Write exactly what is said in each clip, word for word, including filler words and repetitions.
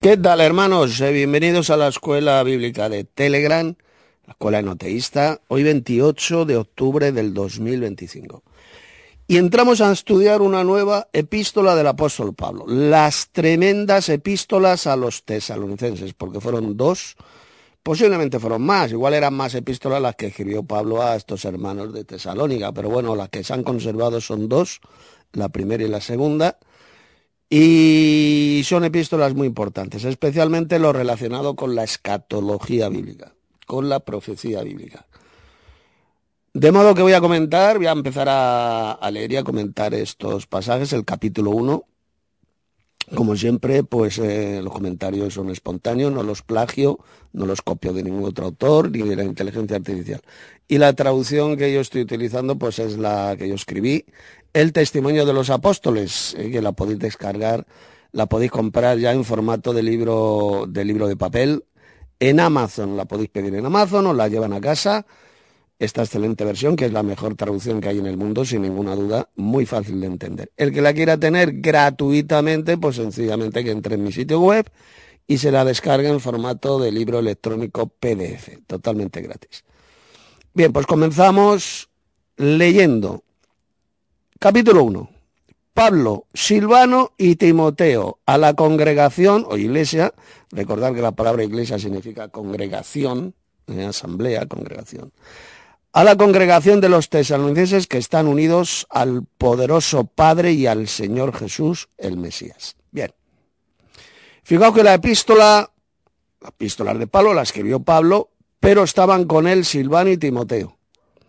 ¿Qué tal, hermanos? Eh, bienvenidos a la Escuela Bíblica de Telegram, la Escuela Enoteísta, hoy veintiocho de octubre del dos mil veinticinco. Y entramos a estudiar una nueva epístola del apóstol Pablo, las tremendas epístolas a los tesalonicenses, porque fueron dos, posiblemente fueron más, igual eran más epístolas las que escribió Pablo a estos hermanos de Tesalónica, pero bueno, las que se han conservado son dos, la primera y la segunda. Y son epístolas muy importantes, especialmente lo relacionado con la escatología bíblica, con la profecía bíblica. De modo que voy a comentar, voy a empezar a, a leer y a comentar estos pasajes, el capítulo uno. Como siempre, pues eh, los comentarios son espontáneos, no los plagio, no los copio de ningún otro autor ni de la inteligencia artificial. Y la traducción que yo estoy utilizando pues es la que yo escribí, El Testimonio de los Apóstoles, eh, que la podéis descargar, la podéis comprar ya en formato de libro, de libro de papel en Amazon. La podéis pedir en Amazon, os la llevan a casa. Esta excelente versión, que es la mejor traducción que hay en el mundo, sin ninguna duda, muy fácil de entender. El que la quiera tener gratuitamente, pues sencillamente que entre en mi sitio web y se la descargue en formato de libro electrónico P D F, totalmente gratis. Bien, pues comenzamos leyendo. Capítulo uno. Pablo, Silvano y Timoteo, a la congregación o iglesia, recordad que la palabra iglesia significa congregación, eh, asamblea, congregación. A la congregación de los tesalonicenses que están unidos al poderoso Padre y al Señor Jesús, el Mesías. Bien. Fijaos que la epístola, la epístola de Pablo la escribió Pablo, pero estaban con él Silvano y Timoteo.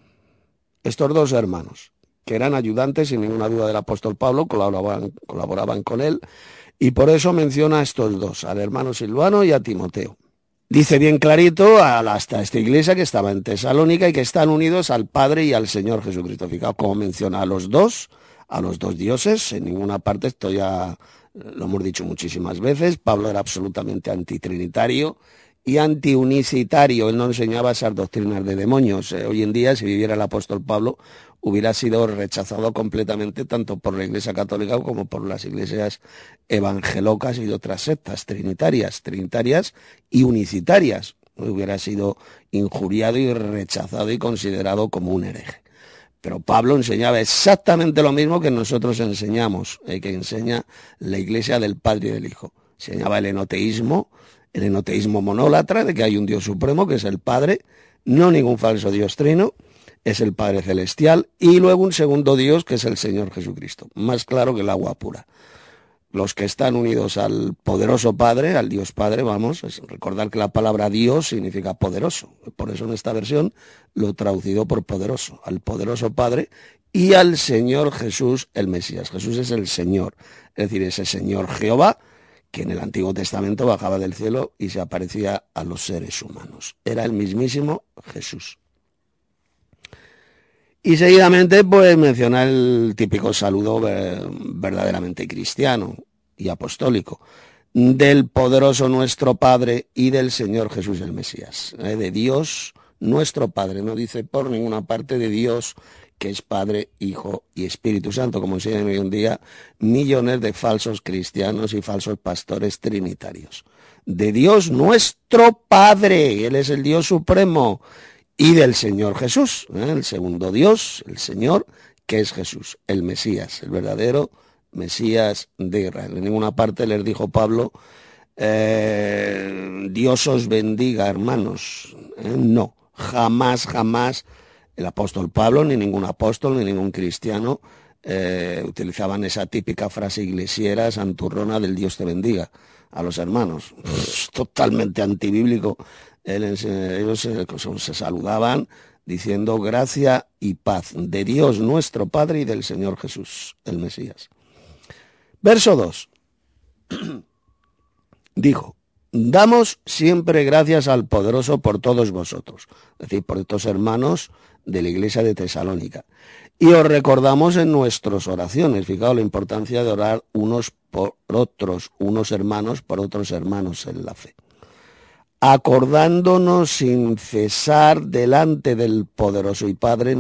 Estos dos hermanos, que eran ayudantes, sin ninguna duda, del apóstol Pablo, colaboraban, colaboraban con él, y por eso menciona a estos dos, al hermano Silvano y a Timoteo. Dice bien clarito hasta esta iglesia que estaba en Tesalónica y que están unidos al Padre y al Señor Jesucristo. Fijaos cómo menciona a los dos, a los dos dioses. En ninguna parte, esto ya lo hemos dicho muchísimas veces, Pablo era absolutamente antitrinitario y antiunicitario. Él no enseñaba esas doctrinas de demonios. Hoy en día, si viviera el apóstol Pablo, hubiera sido rechazado completamente tanto por la Iglesia Católica como por las iglesias evangelocas y de otras sectas trinitarias, trinitarias y unicitarias. Hubiera sido injuriado y rechazado y considerado como un hereje. Pero Pablo enseñaba exactamente lo mismo que nosotros enseñamos, eh, que enseña la Iglesia del Padre y del Hijo. Enseñaba el enoteísmo, el enoteísmo monólatra, de que hay un Dios supremo, que es el Padre, no ningún falso Dios trino, es el Padre Celestial, y luego un segundo Dios, que es el Señor Jesucristo, más claro que el agua pura. Los que están unidos al poderoso Padre, al Dios Padre, vamos, es recordar que la palabra Dios significa poderoso. Por eso en esta versión lo he traducido por poderoso, al poderoso Padre y al Señor Jesús, el Mesías. Jesús es el Señor, es decir, ese Señor Jehová, que en el Antiguo Testamento bajaba del cielo y se aparecía a los seres humanos. Era el mismísimo Jesús. Y seguidamente, pues, menciona el típico saludo eh, verdaderamente cristiano y apostólico del poderoso nuestro Padre y del Señor Jesús el Mesías, eh, de Dios nuestro Padre. No dice por ninguna parte de Dios, que es Padre, Hijo y Espíritu Santo, como enseñan hoy en día millones de falsos cristianos y falsos pastores trinitarios. De Dios nuestro Padre, Él es el Dios supremo, y del Señor Jesús, ¿eh? El segundo Dios, el Señor, que es Jesús, el Mesías, el verdadero Mesías de Israel. En ninguna parte les dijo Pablo, eh, Dios os bendiga, hermanos. ¿Eh? No, jamás, jamás el apóstol Pablo, ni ningún apóstol, ni ningún cristiano, eh, utilizaban esa típica frase iglesiera, santurrona, del Dios te bendiga a los hermanos. Es totalmente antibíblico. Ellos se saludaban diciendo gracia y paz de Dios nuestro Padre y del Señor Jesús, el Mesías. Verso dos. Dijo, damos siempre gracias al poderoso por todos vosotros, es decir, por estos hermanos de la iglesia de Tesalónica. Y os recordamos en nuestras oraciones, fijaos la importancia de orar unos por otros, unos hermanos por otros hermanos en la fe. Acordándonos sin cesar delante del poderoso y Padre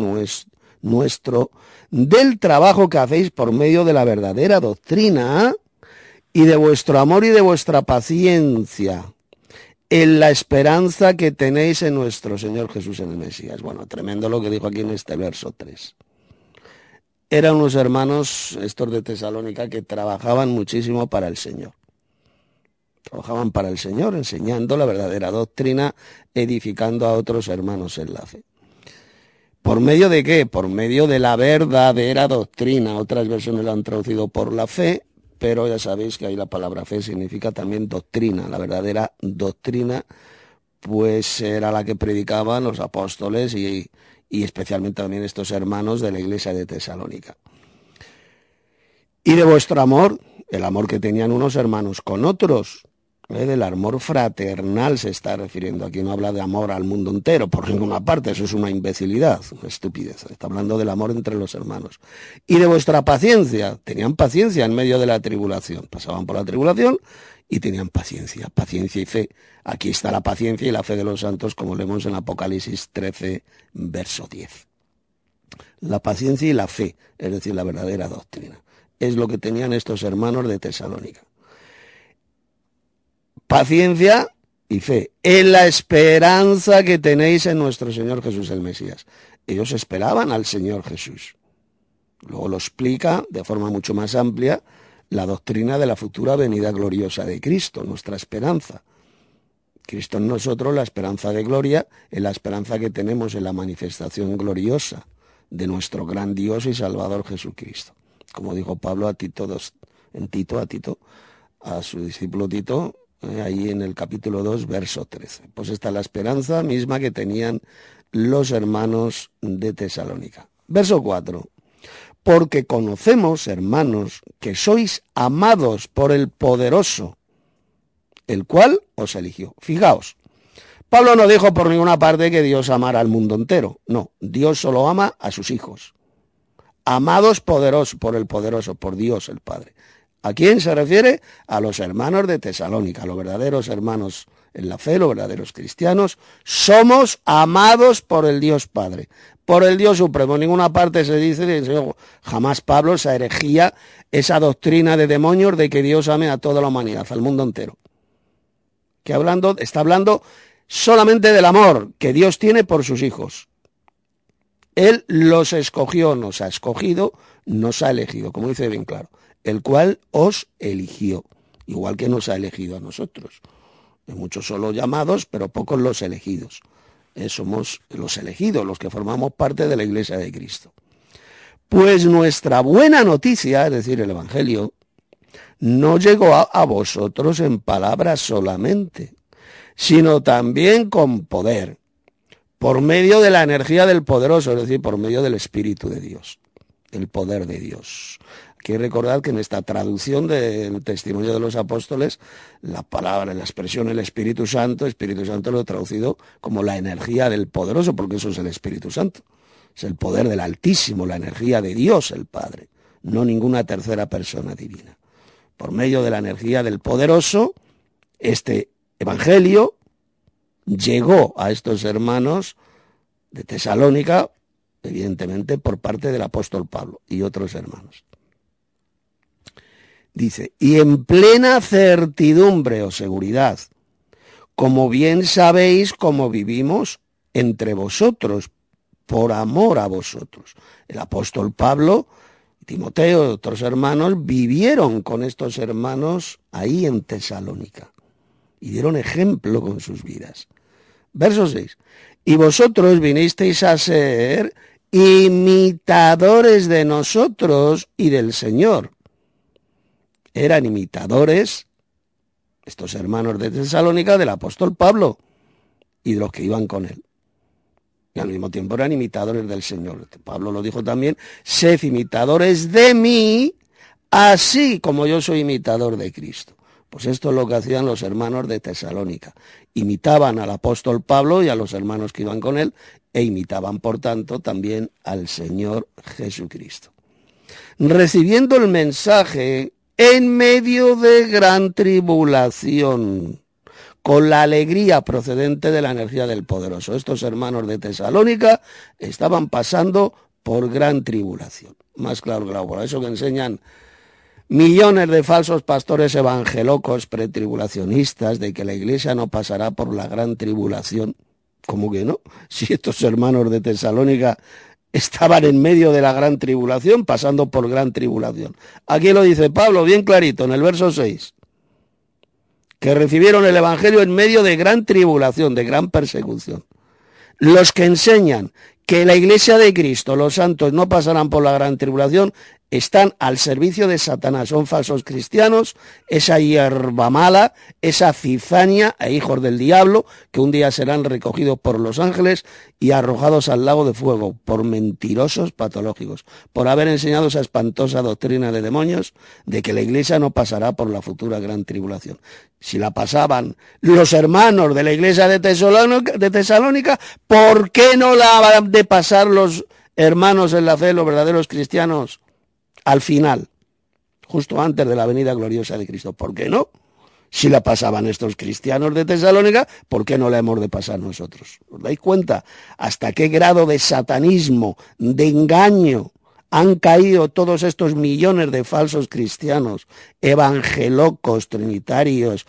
nuestro, del trabajo que hacéis por medio de la verdadera doctrina y de vuestro amor y de vuestra paciencia, en la esperanza que tenéis en nuestro Señor Jesús en el Mesías. Bueno, tremendo lo que dijo aquí en este verso tres. Eran unos hermanos, estos de Tesalónica, que trabajaban muchísimo para el Señor. Trabajaban para el Señor, enseñando la verdadera doctrina, edificando a otros hermanos en la fe. ¿Por medio de qué? Por medio de la verdadera doctrina. Otras versiones lo han traducido por la fe, pero ya sabéis que ahí la palabra fe significa también doctrina. La verdadera doctrina, pues era la que predicaban los apóstoles y, y especialmente también estos hermanos de la iglesia de Tesalónica. Y de vuestro amor, el amor que tenían unos hermanos con otros, ¿eh? Del amor fraternal se está refiriendo. Aquí no habla de amor al mundo entero, por ninguna parte, eso es una imbecilidad, una estupidez. Está hablando del amor entre los hermanos. Y de vuestra paciencia, tenían paciencia en medio de la tribulación. Pasaban por la tribulación y tenían paciencia, paciencia y fe. Aquí está la paciencia y la fe de los santos, como leemos en Apocalipsis trece, verso diez. La paciencia y la fe, es decir, la verdadera doctrina. Es lo que tenían estos hermanos de Tesalónica. Paciencia y fe, en la esperanza que tenéis en nuestro Señor Jesús el Mesías. Ellos esperaban al Señor Jesús. Luego lo explica de forma mucho más amplia la doctrina de la futura venida gloriosa de Cristo, nuestra esperanza. Cristo en nosotros, la esperanza de gloria, es la esperanza que tenemos en la manifestación gloriosa de nuestro gran Dios y Salvador Jesucristo. Como dijo Pablo a Tito, dos, en Tito, a Tito, a su discípulo Tito, eh, ahí en el capítulo dos, verso trece. Pues esta es la esperanza misma que tenían los hermanos de Tesalónica. Verso cuatro. Porque conocemos, hermanos, que sois amados por el poderoso, el cual os eligió. Fijaos, Pablo no dijo por ninguna parte que Dios amara al mundo entero. No, Dios solo ama a sus hijos. Amados poderosos por el poderoso, por Dios el Padre. ¿A quién se refiere? A los hermanos de Tesalónica, los verdaderos hermanos en la fe, los verdaderos cristianos. Somos amados por el Dios Padre, por el Dios Supremo. En ninguna parte se dice, jamás Pablo, esa herejía, esa doctrina de demonios de que Dios ame a toda la humanidad, al mundo entero. Que hablando, está hablando solamente del amor que Dios tiene por sus hijos. Él los escogió, nos ha escogido, nos ha elegido, como dice bien claro, el cual os eligió, igual que nos ha elegido a nosotros. Hay muchos solo llamados, pero pocos los elegidos. Eh, somos los elegidos, los que formamos parte de la Iglesia de Cristo. Pues nuestra buena noticia, es decir, el Evangelio, no llegó a, a vosotros en palabras solamente, sino también con poder, por medio de la energía del poderoso, es decir, por medio del Espíritu de Dios, el poder de Dios. Hay que recordar que en esta traducción del testimonio de los apóstoles, la palabra, la expresión el Espíritu Santo, Espíritu Santo lo he traducido como la energía del poderoso, porque eso es el Espíritu Santo. Es el poder del Altísimo, la energía de Dios el Padre, no ninguna tercera persona divina. Por medio de la energía del poderoso, este Evangelio llegó a estos hermanos de Tesalónica, evidentemente por parte del apóstol Pablo y otros hermanos. Dice, y en plena certidumbre o seguridad, como bien sabéis cómo vivimos entre vosotros, por amor a vosotros. El apóstol Pablo, Timoteo y otros hermanos vivieron con estos hermanos ahí en Tesalónica y dieron ejemplo con sus vidas. Verso seis. Y vosotros vinisteis a ser imitadores de nosotros y del Señor. Eran imitadores, estos hermanos de Tesalónica, del apóstol Pablo y de los que iban con él. Y al mismo tiempo eran imitadores del Señor. Pablo lo dijo también, sed imitadores de mí, así como yo soy imitador de Cristo. Pues esto es lo que hacían los hermanos de Tesalónica. Imitaban al apóstol Pablo y a los hermanos que iban con él, e imitaban, por tanto, también al Señor Jesucristo. Recibiendo el mensaje en medio de gran tribulación, con la alegría procedente de la energía del poderoso. Estos hermanos de Tesalónica estaban pasando por gran tribulación. Más claro, claro, por eso que enseñan millones de falsos pastores evangelocos pretribulacionistas de que la iglesia no pasará por la gran tribulación. ¿Cómo que no? Si estos hermanos de Tesalónica estaban en medio de la gran tribulación, pasando por gran tribulación. Aquí lo dice Pablo bien clarito en el verso seis, que recibieron el evangelio en medio de gran tribulación, de gran persecución. Los que enseñan que la iglesia de Cristo, los santos, no pasarán por la gran tribulación, están al servicio de Satanás, son falsos cristianos, esa hierba mala, esa cizaña e hijos del diablo, que un día serán recogidos por los ángeles y arrojados al lago de fuego, por mentirosos patológicos, por haber enseñado esa espantosa doctrina de demonios de que la iglesia no pasará por la futura gran tribulación. Si la pasaban los hermanos de la iglesia de Tesalónica, de Tesalónica, ¿por qué no la han de pasar los hermanos en la fe, los verdaderos cristianos, al final, justo antes de la venida gloriosa de Cristo? ¿Por qué no? Si la pasaban estos cristianos de Tesalónica, ¿por qué no la hemos de pasar nosotros? ¿Os dais cuenta hasta qué grado de satanismo, de engaño han caído todos estos millones de falsos cristianos, evangelocos, trinitarios,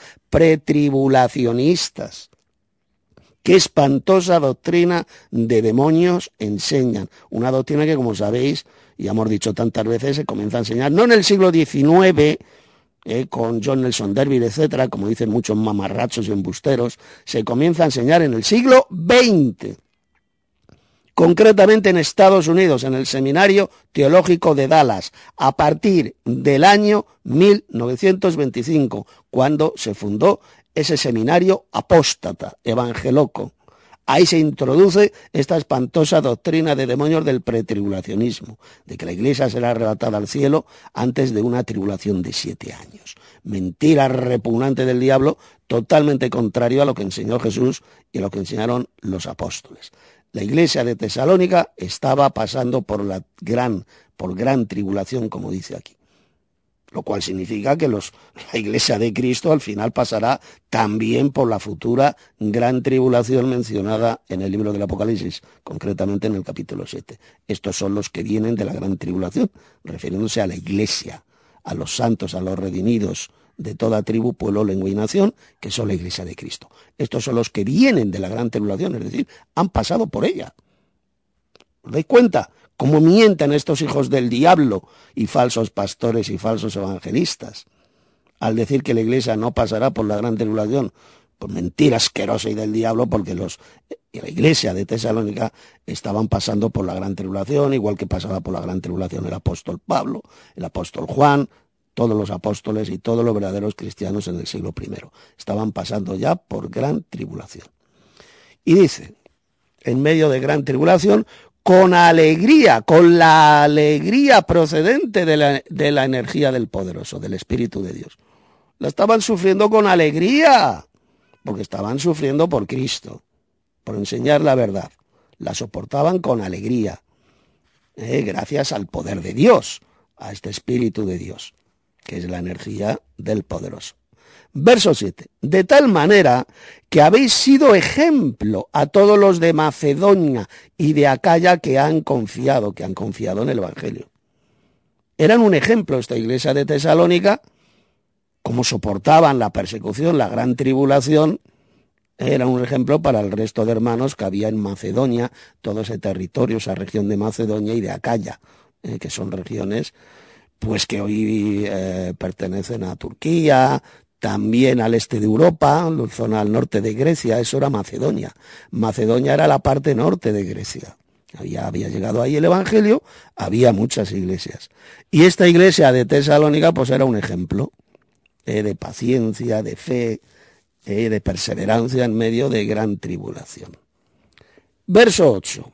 pretribulacionistas? Qué espantosa doctrina de demonios enseñan. Una doctrina que, como sabéis, y hemos dicho tantas veces, se comienza a enseñar, no en el siglo diecinueve, eh, con John Nelson Darby, etcétera, como dicen muchos mamarrachos y embusteros, se comienza a enseñar en el siglo veinte. Concretamente en Estados Unidos, en el Seminario Teológico de Dallas, a partir del año mil novecientos veinticinco, cuando se fundó ese seminario apóstata, evangeloco. Ahí se introduce esta espantosa doctrina de demonios del pretribulacionismo, de que la iglesia será arrebatada al cielo antes de una tribulación de siete años. Mentira repugnante del diablo, totalmente contrario a lo que enseñó Jesús y a lo que enseñaron los apóstoles. La iglesia de Tesalónica estaba pasando por la gran, por gran tribulación, como dice aquí. Lo cual significa que los, la iglesia de Cristo al final pasará también por la futura gran tribulación mencionada en el libro del Apocalipsis, concretamente en el capítulo siete. Estos son los que vienen de la gran tribulación, refiriéndose a la iglesia, a los santos, a los redimidos de toda tribu, pueblo, lengua y nación, que son la iglesia de Cristo. Estos son los que vienen de la gran tribulación, es decir, han pasado por ella. ¿Os dais cuenta cómo mienten estos hijos del diablo y falsos pastores y falsos evangelistas al decir que la iglesia no pasará por la gran tribulación? Pues mentira asquerosa y del diablo, porque los y la iglesia de Tesalónica estaban pasando por la gran tribulación, igual que pasaba por la gran tribulación el apóstol Pablo, el apóstol Juan, todos los apóstoles y todos los verdaderos cristianos en el siglo primero. Estaban pasando ya por gran tribulación. Y dice, en medio de gran tribulación, con alegría, con la alegría procedente de la, de la energía del poderoso, del Espíritu de Dios. La estaban sufriendo con alegría, porque estaban sufriendo por Cristo, por enseñar la verdad. La soportaban con alegría, eh, gracias al poder de Dios, a este Espíritu de Dios, que es la energía del poderoso. Verso siete. De tal manera que habéis sido ejemplo a todos los de Macedonia y de Acaya que han confiado, que han confiado en el Evangelio. Eran un ejemplo esta iglesia de Tesalónica, como soportaban la persecución, la gran tribulación. Era un ejemplo para el resto de hermanos que había en Macedonia, todo ese territorio, esa región de Macedonia y de Acaya, eh, que son regiones pues que hoy eh, pertenecen a Turquía, también al este de Europa, la zona al norte de Grecia. Eso era Macedonia. Macedonia era la parte norte de Grecia. Había, había llegado ahí el Evangelio, había muchas iglesias. Y esta iglesia de Tesalónica pues era un ejemplo eh, de paciencia, de fe, eh, de perseverancia en medio de gran tribulación. Verso ocho.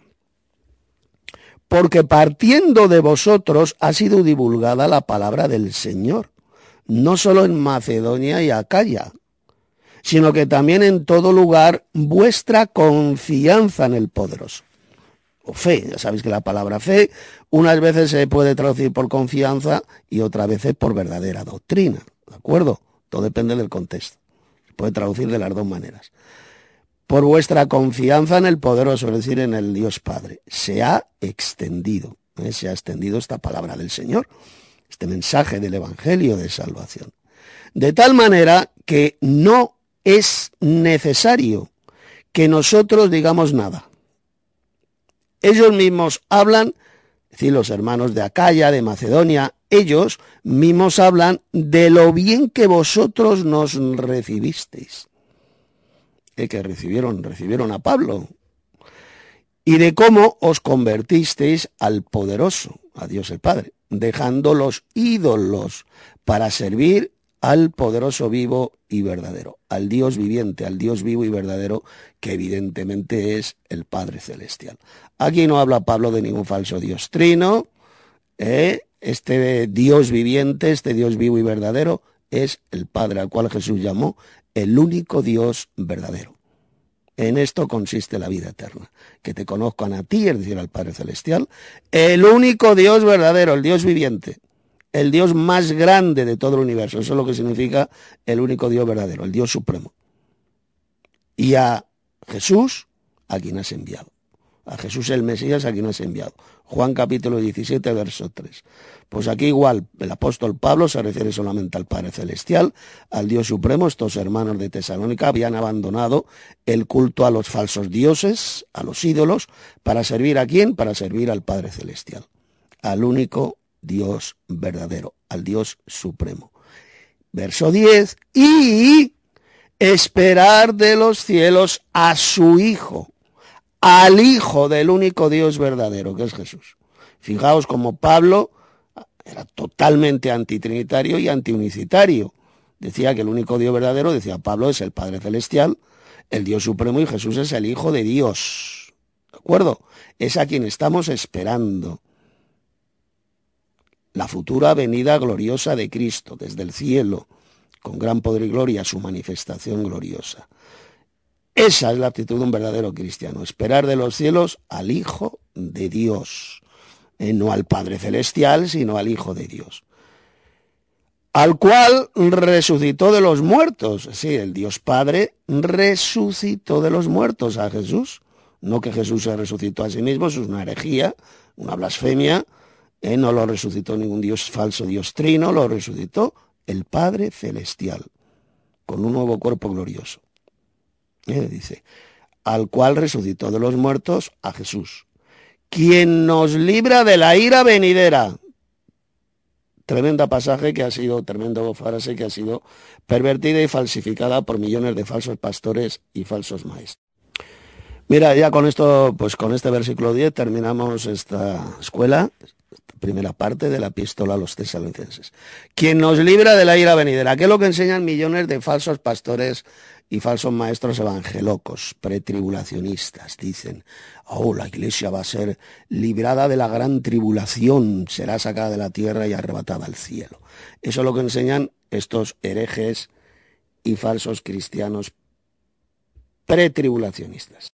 Porque partiendo de vosotros ha sido divulgada la palabra del Señor, no solo en Macedonia y Acaya, sino que también en todo lugar vuestra confianza en el poderoso. O fe, ya sabéis que la palabra fe unas veces se puede traducir por confianza y otras veces por verdadera doctrina, ¿de acuerdo? Todo depende del contexto. Se puede traducir de las dos maneras. Por vuestra confianza en el poderoso, es decir, en el Dios Padre, se ha extendido, ¿eh? se ha extendido esta palabra del Señor. este mensaje del Evangelio de salvación. De tal manera que no es necesario que nosotros digamos nada. Ellos mismos hablan, es decir, los hermanos de Acaya, de Macedonia, ellos mismos hablan de lo bien que vosotros nos recibisteis. El que recibieron, recibieron a Pablo. Y de cómo os convertisteis al poderoso, a Dios el Padre, dejando los ídolos para servir al poderoso vivo y verdadero, al Dios viviente, al Dios vivo y verdadero, que evidentemente es el Padre Celestial. Aquí no habla Pablo de ningún falso Dios trino, ¿eh? Este Dios viviente, este Dios vivo y verdadero, es el Padre, al cual Jesús llamó el único Dios verdadero. En esto consiste la vida eterna, que te conozcan a ti, es decir, al Padre Celestial, el único Dios verdadero, el Dios viviente, el Dios más grande de todo el universo. Eso es lo que significa el único Dios verdadero, el Dios supremo. Y a Jesús, a quien has enviado. A Jesús el Mesías, a quien has enviado. Juan capítulo diecisiete, verso tres. Pues aquí igual el apóstol Pablo se refiere solamente al Padre Celestial, al Dios Supremo. Estos hermanos de Tesalónica habían abandonado el culto a los falsos dioses, a los ídolos, para servir ¿a quién? Para servir al Padre Celestial, al único Dios verdadero, al Dios Supremo. Verso diez, y esperar de los cielos a su Hijo, al Hijo del único Dios verdadero, que es Jesús. Fijaos como Pablo era totalmente antitrinitario y antiunicitario. Decía que el único Dios verdadero, decía Pablo, es el Padre Celestial, el Dios Supremo, y Jesús es el Hijo de Dios. ¿De acuerdo? Es a quien estamos esperando. La futura venida gloriosa de Cristo desde el cielo, con gran poder y gloria, su manifestación gloriosa. Esa es la actitud de un verdadero cristiano, esperar de los cielos al Hijo de Dios, eh, no al Padre Celestial, sino al Hijo de Dios, al cual resucitó de los muertos. Sí, el Dios Padre resucitó de los muertos a Jesús, no que Jesús se resucitó a sí mismo, eso es una herejía, una blasfemia, eh, no lo resucitó ningún Dios falso, Dios trino, lo resucitó el Padre Celestial, con un nuevo cuerpo glorioso. Eh, dice, al cual resucitó de los muertos a Jesús, quien nos libra de la ira venidera. Tremenda pasaje que ha sido, tremenda frase que ha sido pervertida y falsificada por millones de falsos pastores y falsos maestros. Mira, ya con esto, pues con este versículo diez terminamos esta escuela, primera parte de la epístola a los tesalonicenses. Quien nos libra de la ira venidera, que es lo que enseñan millones de falsos pastores y falsos maestros evangelocos, pretribulacionistas. Dicen, oh, la iglesia va a ser librada de la gran tribulación, será sacada de la tierra y arrebatada al cielo. Eso es lo que enseñan estos herejes y falsos cristianos pretribulacionistas.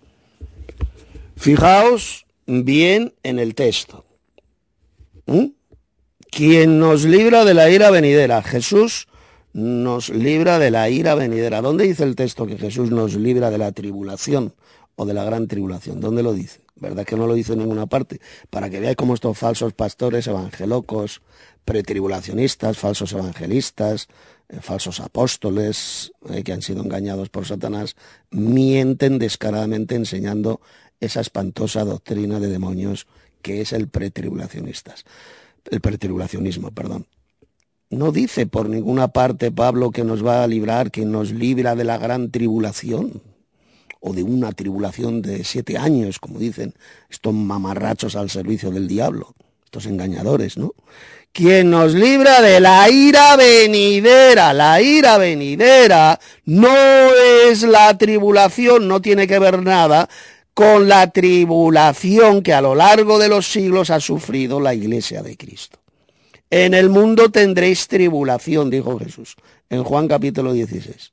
Fijaos bien en el texto. ¿Mm? Quien nos libra de la ira venidera, Jesús nos libra de la ira venidera. ¿Dónde dice el texto que Jesús nos libra de la tribulación o de la gran tribulación? ¿Dónde lo dice? ¿Verdad que no lo dice en ninguna parte? Para que veáis cómo estos falsos pastores evangelocos, pretribulacionistas, falsos evangelistas, eh, falsos apóstoles eh, que han sido engañados por Satanás, mienten descaradamente enseñando esa espantosa doctrina de demonios que es el pretribulacionistas, el pretribulacionismo, perdón. No dice por ninguna parte Pablo que nos va a librar, que nos libra de la gran tribulación, o de una tribulación de siete años, como dicen estos mamarrachos al servicio del diablo, estos engañadores, ¿no? Quien nos libra de la ira venidera. La ira venidera no es la tribulación, no tiene que ver nada con la tribulación que a lo largo de los siglos ha sufrido la Iglesia de Cristo. En el mundo tendréis tribulación, dijo Jesús, en Juan capítulo dieciséis.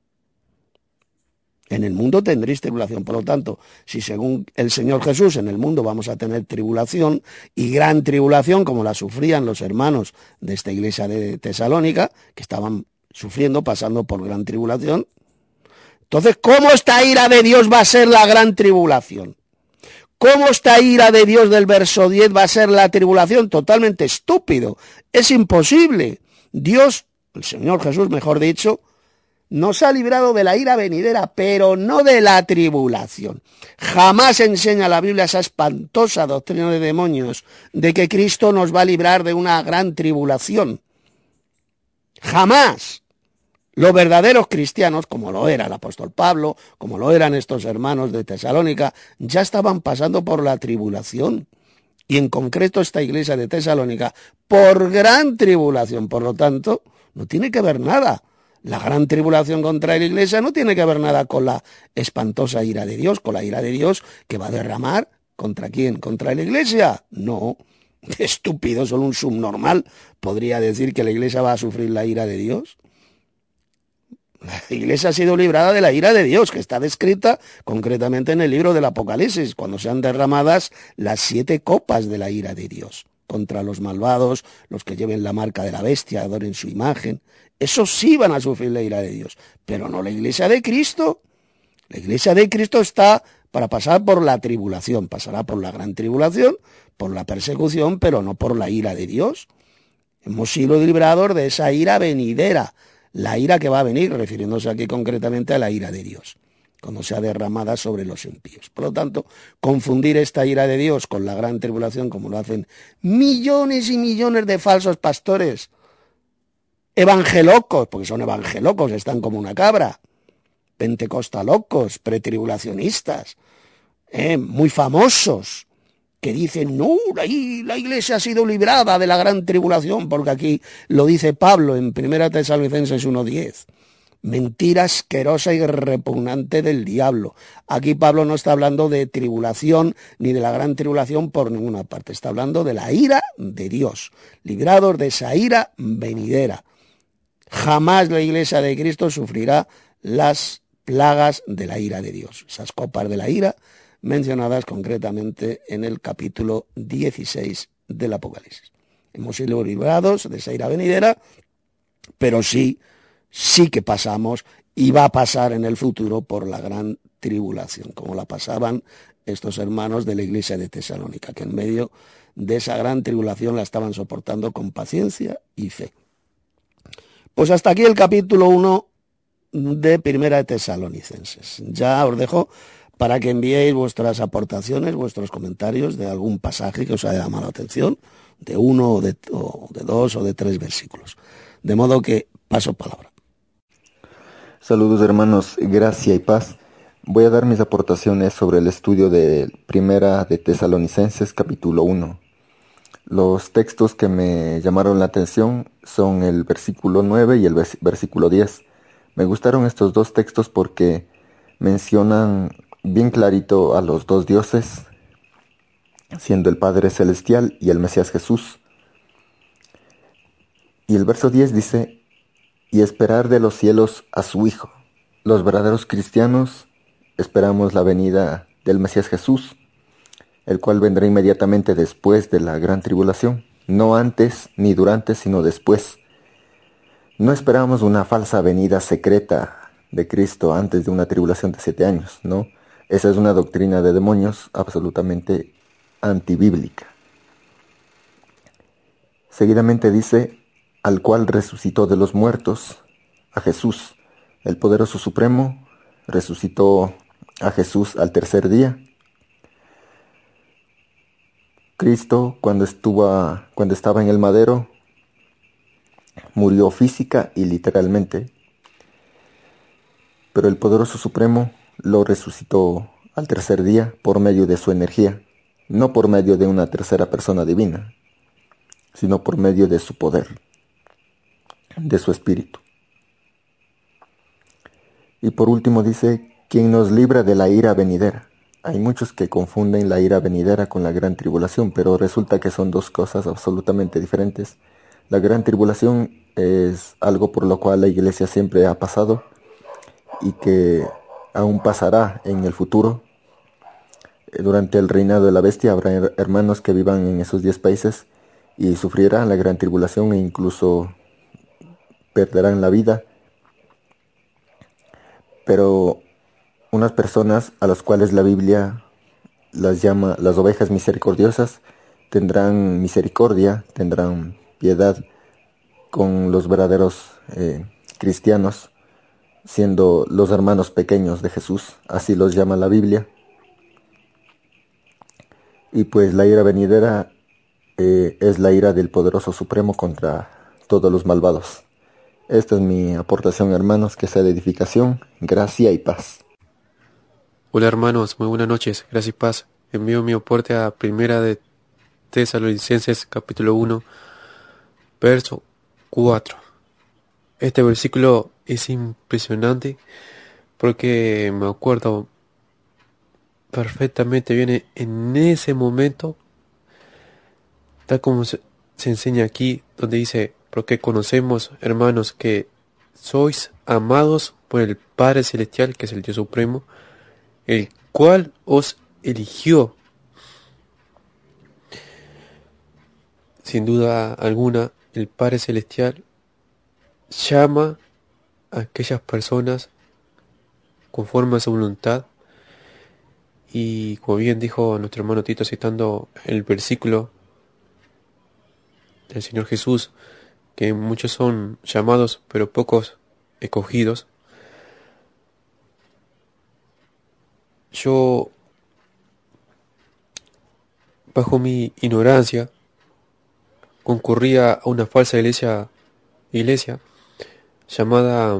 En el mundo tendréis tribulación. Por lo tanto, si según el Señor Jesús en el mundo vamos a tener tribulación, y gran tribulación como la sufrían los hermanos de esta iglesia de Tesalónica, que estaban sufriendo, pasando por gran tribulación, entonces, ¿cómo esta ira de Dios va a ser la gran tribulación? ¿Cómo esta ira de Dios del verso diez va a ser la tribulación? Totalmente estúpido. Es imposible. Dios, el Señor Jesús, mejor dicho, nos ha librado de la ira venidera, pero no de la tribulación. Jamás enseña la Biblia esa espantosa doctrina de demonios de que Cristo nos va a librar de una gran tribulación. Jamás. Los verdaderos cristianos, como lo era el apóstol Pablo, como lo eran estos hermanos de Tesalónica, ya estaban pasando por la tribulación. Y en concreto esta iglesia de Tesalónica, por gran tribulación. Por lo tanto, no tiene que ver nada. La gran tribulación contra la iglesia no tiene que ver nada con la espantosa ira de Dios, con la ira de Dios que va a derramar. ¿Contra quién? ¿Contra la iglesia? No. Estúpido, solo un subnormal podría decir que la iglesia va a sufrir la ira de Dios. La iglesia ha sido librada de la ira de Dios, que está descrita concretamente en el libro del Apocalipsis, cuando sean derramadas las siete copas de la ira de Dios contra los malvados, los que lleven la marca de la bestia, adoren su imagen. Esos sí van a sufrir la ira de Dios, pero no la iglesia de Cristo. La iglesia de Cristo está para pasar por la tribulación, pasará por la gran tribulación, por la persecución, pero no por la ira de Dios. Hemos sido librados de esa ira venidera, la ira que va a venir, refiriéndose aquí concretamente a la ira de Dios, cuando sea derramada sobre los impíos. Por lo tanto, confundir esta ira de Dios con la gran tribulación, como lo hacen millones y millones de falsos pastores, evangelocos, porque son evangelocos, están como una cabra, pentecostalocos, pretribulacionistas, eh, muy famosos, que dicen, no, la, la iglesia ha sido librada de la gran tribulación, porque aquí lo dice Pablo en primera Tesalonicenses uno diez. Mentira asquerosa y repugnante del diablo. Aquí Pablo no está hablando de tribulación ni de la gran tribulación por ninguna parte. Está hablando de la ira de Dios, librados de esa ira venidera. Jamás la iglesia de Cristo sufrirá las plagas de la ira de Dios, esas copas de la ira mencionadas concretamente en el capítulo dieciséis del Apocalipsis. Hemos sido librados de esa ira venidera, pero sí, sí que pasamos y va a pasar en el futuro por la gran tribulación, como la pasaban estos hermanos de la iglesia de Tesalónica, que en medio de esa gran tribulación la estaban soportando con paciencia y fe. Pues hasta aquí el capítulo uno de Primera de Tesalonicenses. Ya os dejo para que enviéis vuestras aportaciones, vuestros comentarios de algún pasaje que os haya llamado la atención, de uno o de, o de dos o de tres versículos. De modo que paso palabra. Saludos hermanos, gracia y paz. Voy a dar mis aportaciones sobre el estudio de Primera de Tesalonicenses capítulo uno. Los textos que me llamaron la atención son el versículo nueve y el versículo diez. Me gustaron estos dos textos porque mencionan bien clarito a los dos dioses, siendo el Padre Celestial y el Mesías Jesús. Y el verso diez dice, y esperar de los cielos a su Hijo. Los verdaderos cristianos esperamos la venida del Mesías Jesús, el cual vendrá inmediatamente después de la gran tribulación, no antes ni durante, sino después. No esperamos una falsa venida secreta de Cristo antes de una tribulación de siete años, ¿no? Esa es una doctrina de demonios absolutamente antibíblica. Seguidamente dice, al cual resucitó de los muertos, a Jesús, el poderoso supremo, resucitó a Jesús al tercer día. Cristo, cuando estuvo, cuando estaba en el madero, murió física y literalmente, pero el poderoso supremo lo resucitó al tercer día por medio de su energía, no por medio de una tercera persona divina, sino por medio de su poder, de su espíritu. Y por último dice, quien nos libra de la ira venidera. Hay muchos que confunden la ira venidera con la gran tribulación, pero resulta que son dos cosas absolutamente diferentes. La gran tribulación es algo por lo cual la iglesia siempre ha pasado y que aún pasará en el futuro. Durante el reinado de la bestia habrá hermanos que vivan en esos diez países y sufrirán la gran tribulación e incluso perderán la vida. Pero unas personas a las cuales la Biblia las llama las ovejas misericordiosas, tendrán misericordia, tendrán piedad con los verdaderos eh, cristianos, siendo los hermanos pequeños de Jesús, así los llama la Biblia. Y pues la ira venidera eh, es la ira del poderoso supremo contra todos los malvados. Esta es mi aportación, hermanos, que sea de edificación, gracia y paz. Hola hermanos, muy buenas noches, gracias y paz. Envío mi aporte a Primera de Tesalonicenses capítulo uno, verso cuatro. Este versículo es impresionante porque me acuerdo perfectamente bien en ese momento, tal como se, se enseña aquí, donde dice, porque conocemos, hermanos, que sois amados por el Padre Celestial, que es el Dios Supremo, el cual os eligió. Sin duda alguna, el Padre Celestial llama a aquellas personas conforme a su voluntad. Y como bien dijo nuestro hermano Tito citando el versículo del Señor Jesús, que muchos son llamados pero pocos escogidos. Yo, bajo mi ignorancia, concurría a una falsa iglesia, iglesia llamada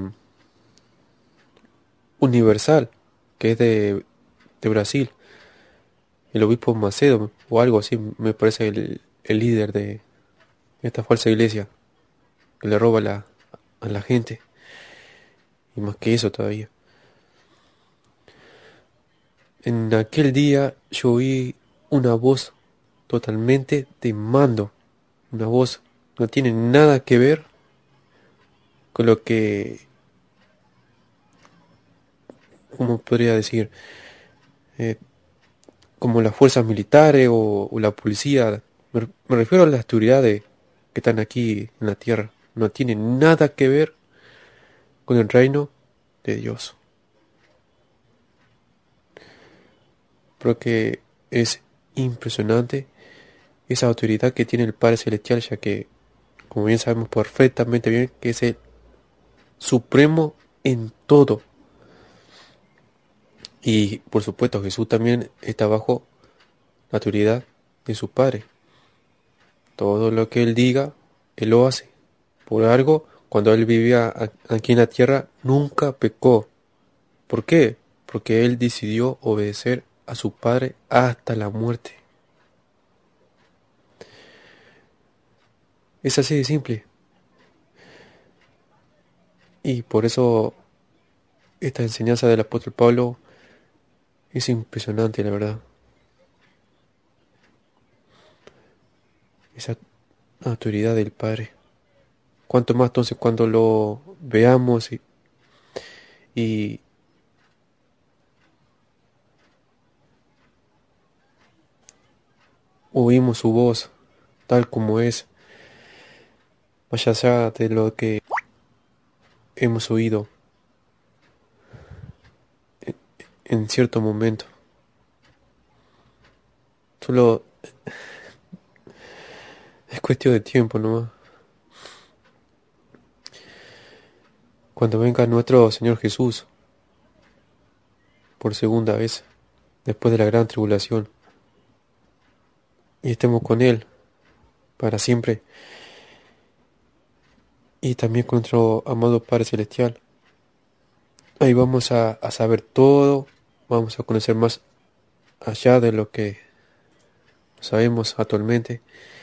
Universal, que es de, de Brasil. El obispo Macedo o algo así me parece el, el líder de esta falsa iglesia que le roba la, a la gente, y más que eso todavía. En aquel día yo oí una voz totalmente de mando, una voz que no tiene nada que ver con lo que, ¿cómo podría decir? Eh, como las fuerzas militares o, o la policía. Me, me refiero a las autoridades que están aquí en la tierra. No tiene nada que ver con el reino de Dios. Porque es impresionante esa autoridad que tiene el Padre Celestial, ya que, como bien sabemos perfectamente bien, que es el supremo en todo. Y por supuesto Jesús también está bajo la autoridad de su Padre. Todo lo que Él diga, Él lo hace. Por algo, cuando Él vivía aquí en la tierra, nunca pecó. ¿Por qué? Porque Él decidió obedecer a su Padre hasta la muerte. Es así de simple. Y por eso esta enseñanza del apóstol Pablo es impresionante, la verdad. Esa autoridad del Padre. Cuanto más entonces cuando lo veamos y, y oímos su voz tal como es, más allá de lo que hemos oído en, en cierto momento. Solo es cuestión de tiempo nomás. Cuando venga nuestro Señor Jesús por segunda vez, después de la gran tribulación, y estemos con Él para siempre, y también con nuestro amado Padre Celestial. Ahí vamos a, a saber todo, vamos a conocer más allá de lo que sabemos actualmente.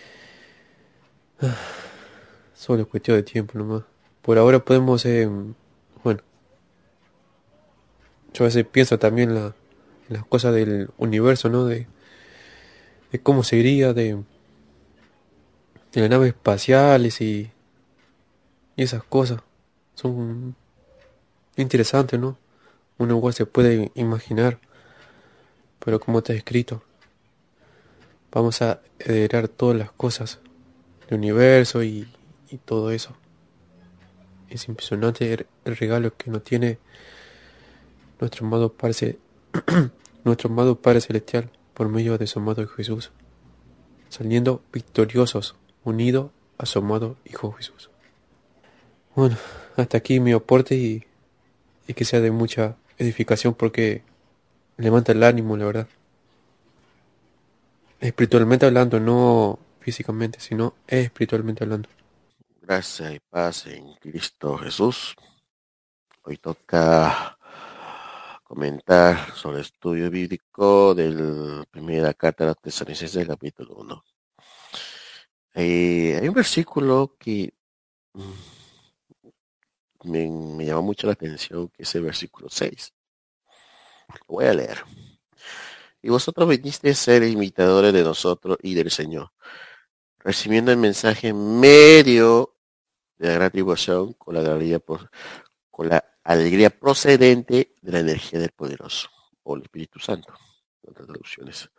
Solo es cuestión de tiempo nomás. Por ahora podemos, eh, bueno, yo a veces pienso también la, en las cosas del universo, ¿no? De, de cómo sería, de, de las naves espaciales y, y esas cosas. Son interesantes, ¿no? Uno igual se puede imaginar, pero como está escrito, vamos a heredar todas las cosas del universo y, y todo eso. Es impresionante el, el regalo que nos tiene nuestro amado Padre, nuestro amado Padre Celestial, por medio de su amado Jesús, saliendo victoriosos, unidos a su amado Hijo Jesús. Bueno, hasta aquí mi aporte y, y que sea de mucha edificación porque levanta el ánimo, la verdad. Espiritualmente hablando, no físicamente, sino espiritualmente hablando. Gracia y paz en Cristo Jesús. Hoy toca comentar sobre el estudio bíblico de la primera carta de los Tesalonicenses, capítulo uno. Eh, hay un versículo que mm, me, me llama mucho la atención, que es el versículo seis. Lo voy a leer. Y vosotros vinisteis a ser imitadores de nosotros y del Señor, recibiendo el mensaje en medio de la gran tribulación con la alegría, con la alegría procedente de la energía del poderoso, o el Espíritu Santo, en otras traducciones.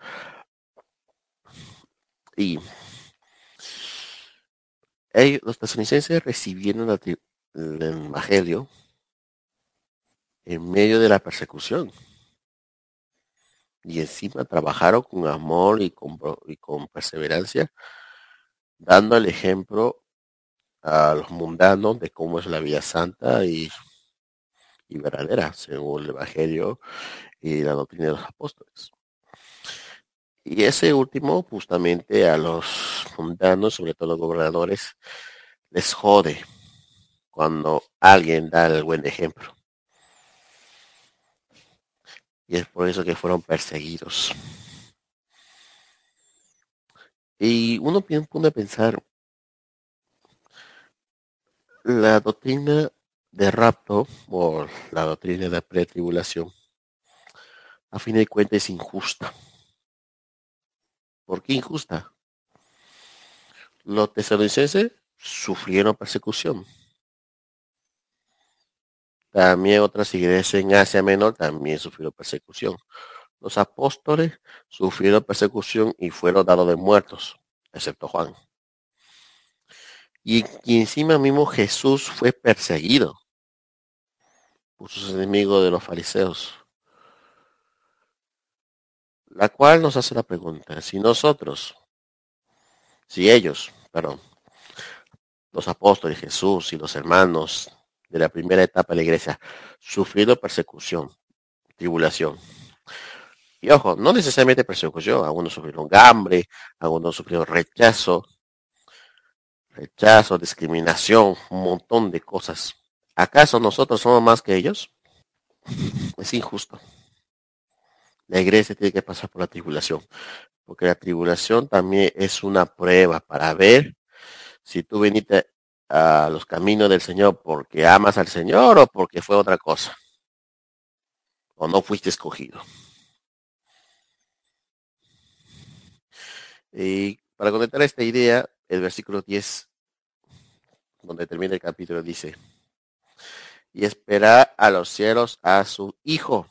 Y ellos, los tesalonicenses recibieron la, el Evangelio en medio de la persecución. Y encima trabajaron con amor y con, y con perseverancia, dando el ejemplo a los mundanos de cómo es la vida santa y, y verdadera, según el Evangelio y la doctrina de los apóstoles. Y ese último, justamente a los mundanos, sobre todo a los gobernadores, les jode cuando alguien da el buen ejemplo. Y es por eso que fueron perseguidos. Y uno pone a pensar, la doctrina de rapto, o la doctrina de pretribulación, a fin de cuentas es injusta. ¿Por qué injusta? Los tesalonicenses sufrieron persecución. También otras iglesias en Asia Menor también sufrieron persecución. Los apóstoles sufrieron persecución y fueron dados de muertos, excepto Juan. Y, y encima mismo Jesús fue perseguido por sus enemigos de los fariseos. La cual nos hace la pregunta, si nosotros, si ellos, perdón, los apóstoles, Jesús y los hermanos de la primera etapa de la iglesia, sufrieron persecución, tribulación. Y ojo, no necesariamente persecución, algunos sufrieron hambre, algunos sufrieron rechazo, rechazo, discriminación, un montón de cosas. ¿Acaso nosotros somos más que ellos? Es injusto. La iglesia tiene que pasar por la tribulación, porque la tribulación también es una prueba para ver si tú viniste a los caminos del Señor porque amas al Señor o porque fue otra cosa, o no fuiste escogido. Y para conectar esta idea, el versículo diez, donde termina el capítulo, dice: y esperar a los cielos a su Hijo.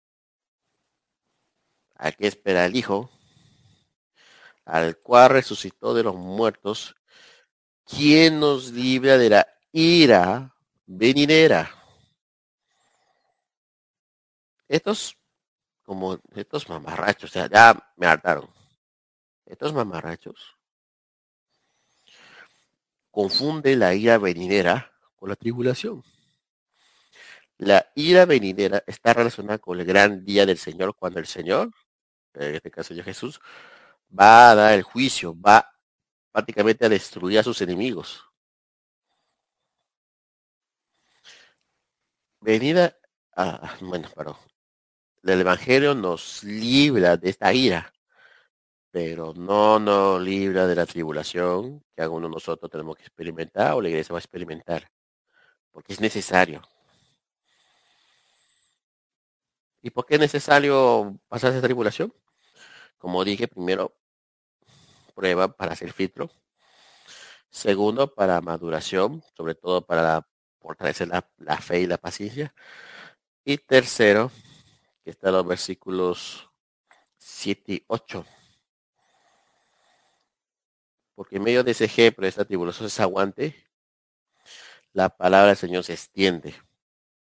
¿A qué espera el Hijo? Al cual resucitó de los muertos, quien nos libra de la ira venidera. Estos, como estos mamarrachos, o sea, ya me hartaron. Estos mamarrachos confunden la ira venidera con la tribulación. La ira venidera está relacionada con el gran día del Señor, cuando el Señor, en este caso ya Jesús, va a dar el juicio, va prácticamente a destruir a sus enemigos. Venida, a, bueno, perdón, el Evangelio nos libra de esta ira, pero no nos libra de la tribulación que algunos de nosotros tenemos que experimentar o la iglesia va a experimentar, porque es necesario. ¿Y por qué es necesario pasar esa tribulación? Como dije, primero, prueba para hacer filtro. Segundo, para maduración, sobre todo para fortalecer la, la fe y la paciencia. Y tercero, que está en los versículos siete y ocho. Porque en medio de ese ejemplo, de esta tribulación, ese aguante, la palabra del Señor se extiende.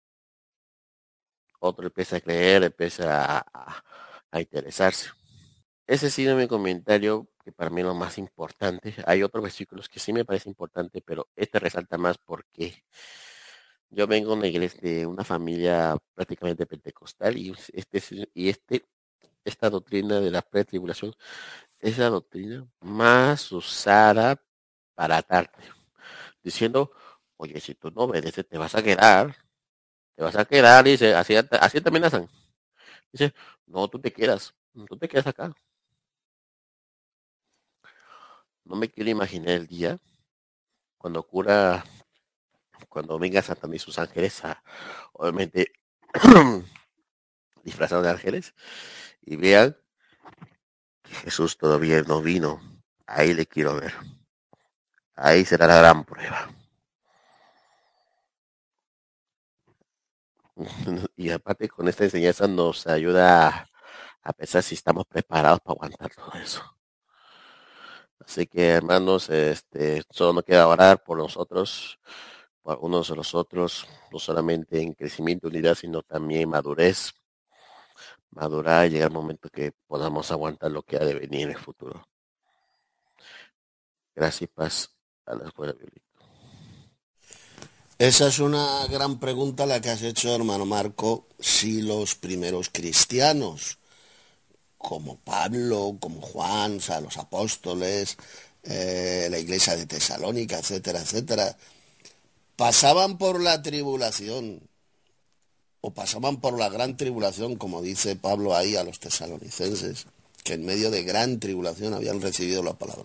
Otro empieza a creer, empieza a, a, a interesarse. ese sí es mi comentario, que para mí es lo más importante. Hay otros versículos que sí me parece importante, pero este resalta más porque yo vengo de una iglesia, de una familia prácticamente pentecostal, y este es- y este esta doctrina de la pretribulación es la doctrina más usada para atarte, diciendo, oye, si tú no obedeces, te vas a quedar, te vas a quedar, dice, así, así te amenazan. Dice, no, tú te quedas, tú te quedas acá. No me quiero imaginar el día cuando ocurra, cuando venga Satanás y sus ángeles, a, obviamente disfrazados de ángeles, y vean que Jesús todavía no vino. Ahí le quiero ver. Ahí será la gran prueba. Y aparte con esta enseñanza nos ayuda a, a pensar si estamos preparados para aguantar todo eso. Así que hermanos, este, solo nos queda orar por nosotros, por unos de los otros, no solamente en crecimiento, unidad, sino también madurez, madurar y llegar al momento que podamos aguantar lo que ha de venir en el futuro. Gracias y paz a la escuela bíblica. Esa es una gran pregunta la que has hecho, hermano Marco, si los primeros cristianos, como Pablo, como Juan, o sea, los apóstoles, eh, la iglesia de Tesalónica, etcétera, etcétera, pasaban por la tribulación o pasaban por la gran tribulación, como dice Pablo ahí a los tesalonicenses, que en medio de gran tribulación habían recibido la palabra.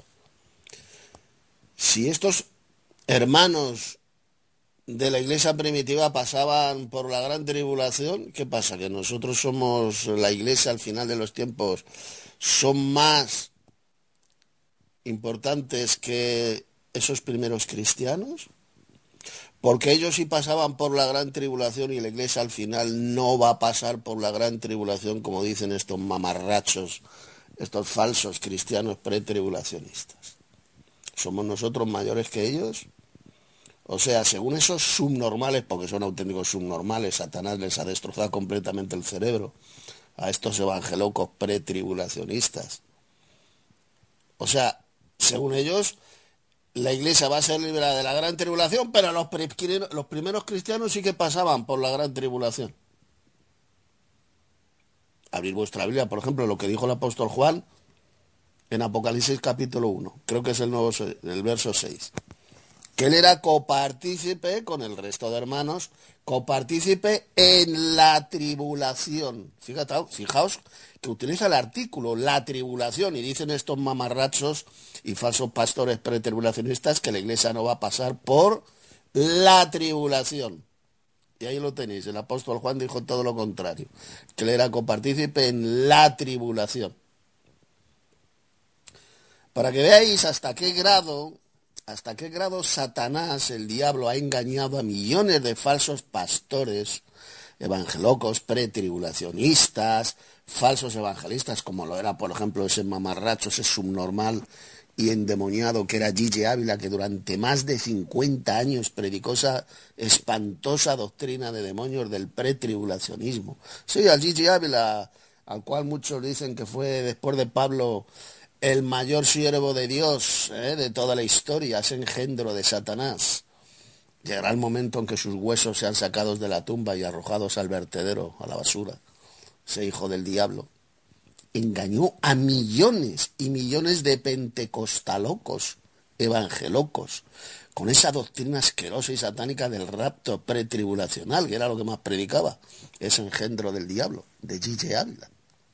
Si estos hermanos de la iglesia primitiva pasaban por la gran tribulación, ¿qué pasa? Que nosotros somos la iglesia al final de los tiempos, son más importantes que esos primeros cristianos, porque ellos sí pasaban por la gran tribulación y la iglesia al final no va a pasar por la gran tribulación, como dicen estos mamarrachos, estos falsos cristianos pretribulacionistas. ¿Somos nosotros mayores que ellos? O sea, según esos subnormales, porque son auténticos subnormales, Satanás les ha destrozado completamente el cerebro a estos evangelocos pretribulacionistas. O sea, según ellos, la iglesia va a ser liberada de la gran tribulación, pero los, los primeros cristianos sí que pasaban por la gran tribulación. Abrir vuestra Biblia, por ejemplo, lo que dijo el apóstol Juan en Apocalipsis capítulo uno, creo que es el, nuevo, el verso seis. Que él era copartícipe con el resto de hermanos, copartícipe en la tribulación. Fíjate, fijaos que utiliza el artículo, la tribulación, y dicen estos mamarrachos y falsos pastores pretribulacionistas que la iglesia no va a pasar por la tribulación. Y ahí lo tenéis, el apóstol Juan dijo todo lo contrario, que él era copartícipe en la tribulación. Para que veáis hasta qué grado... hasta qué grado Satanás, el diablo, ha engañado a millones de falsos pastores, evangelocos, pretribulacionistas, falsos evangelistas, como lo era, por ejemplo, ese mamarracho, ese subnormal y endemoniado que era Gigi Ávila, que durante más de cincuenta años predicó esa espantosa doctrina de demonios del pretribulacionismo. Sí, al Gigi Ávila, al cual muchos dicen que fue, después de Pablo, el mayor siervo de Dios, ¿eh? de toda la historia, ese engendro de Satanás. Llegará el momento en que sus huesos sean sacados de la tumba y arrojados al vertedero, a la basura. Ese hijo del diablo engañó a millones y millones de pentecostalocos, evangelocos, con esa doctrina asquerosa y satánica del rapto pretribulacional, que era lo que más predicaba, ese engendro del diablo, de Gigi Ávila.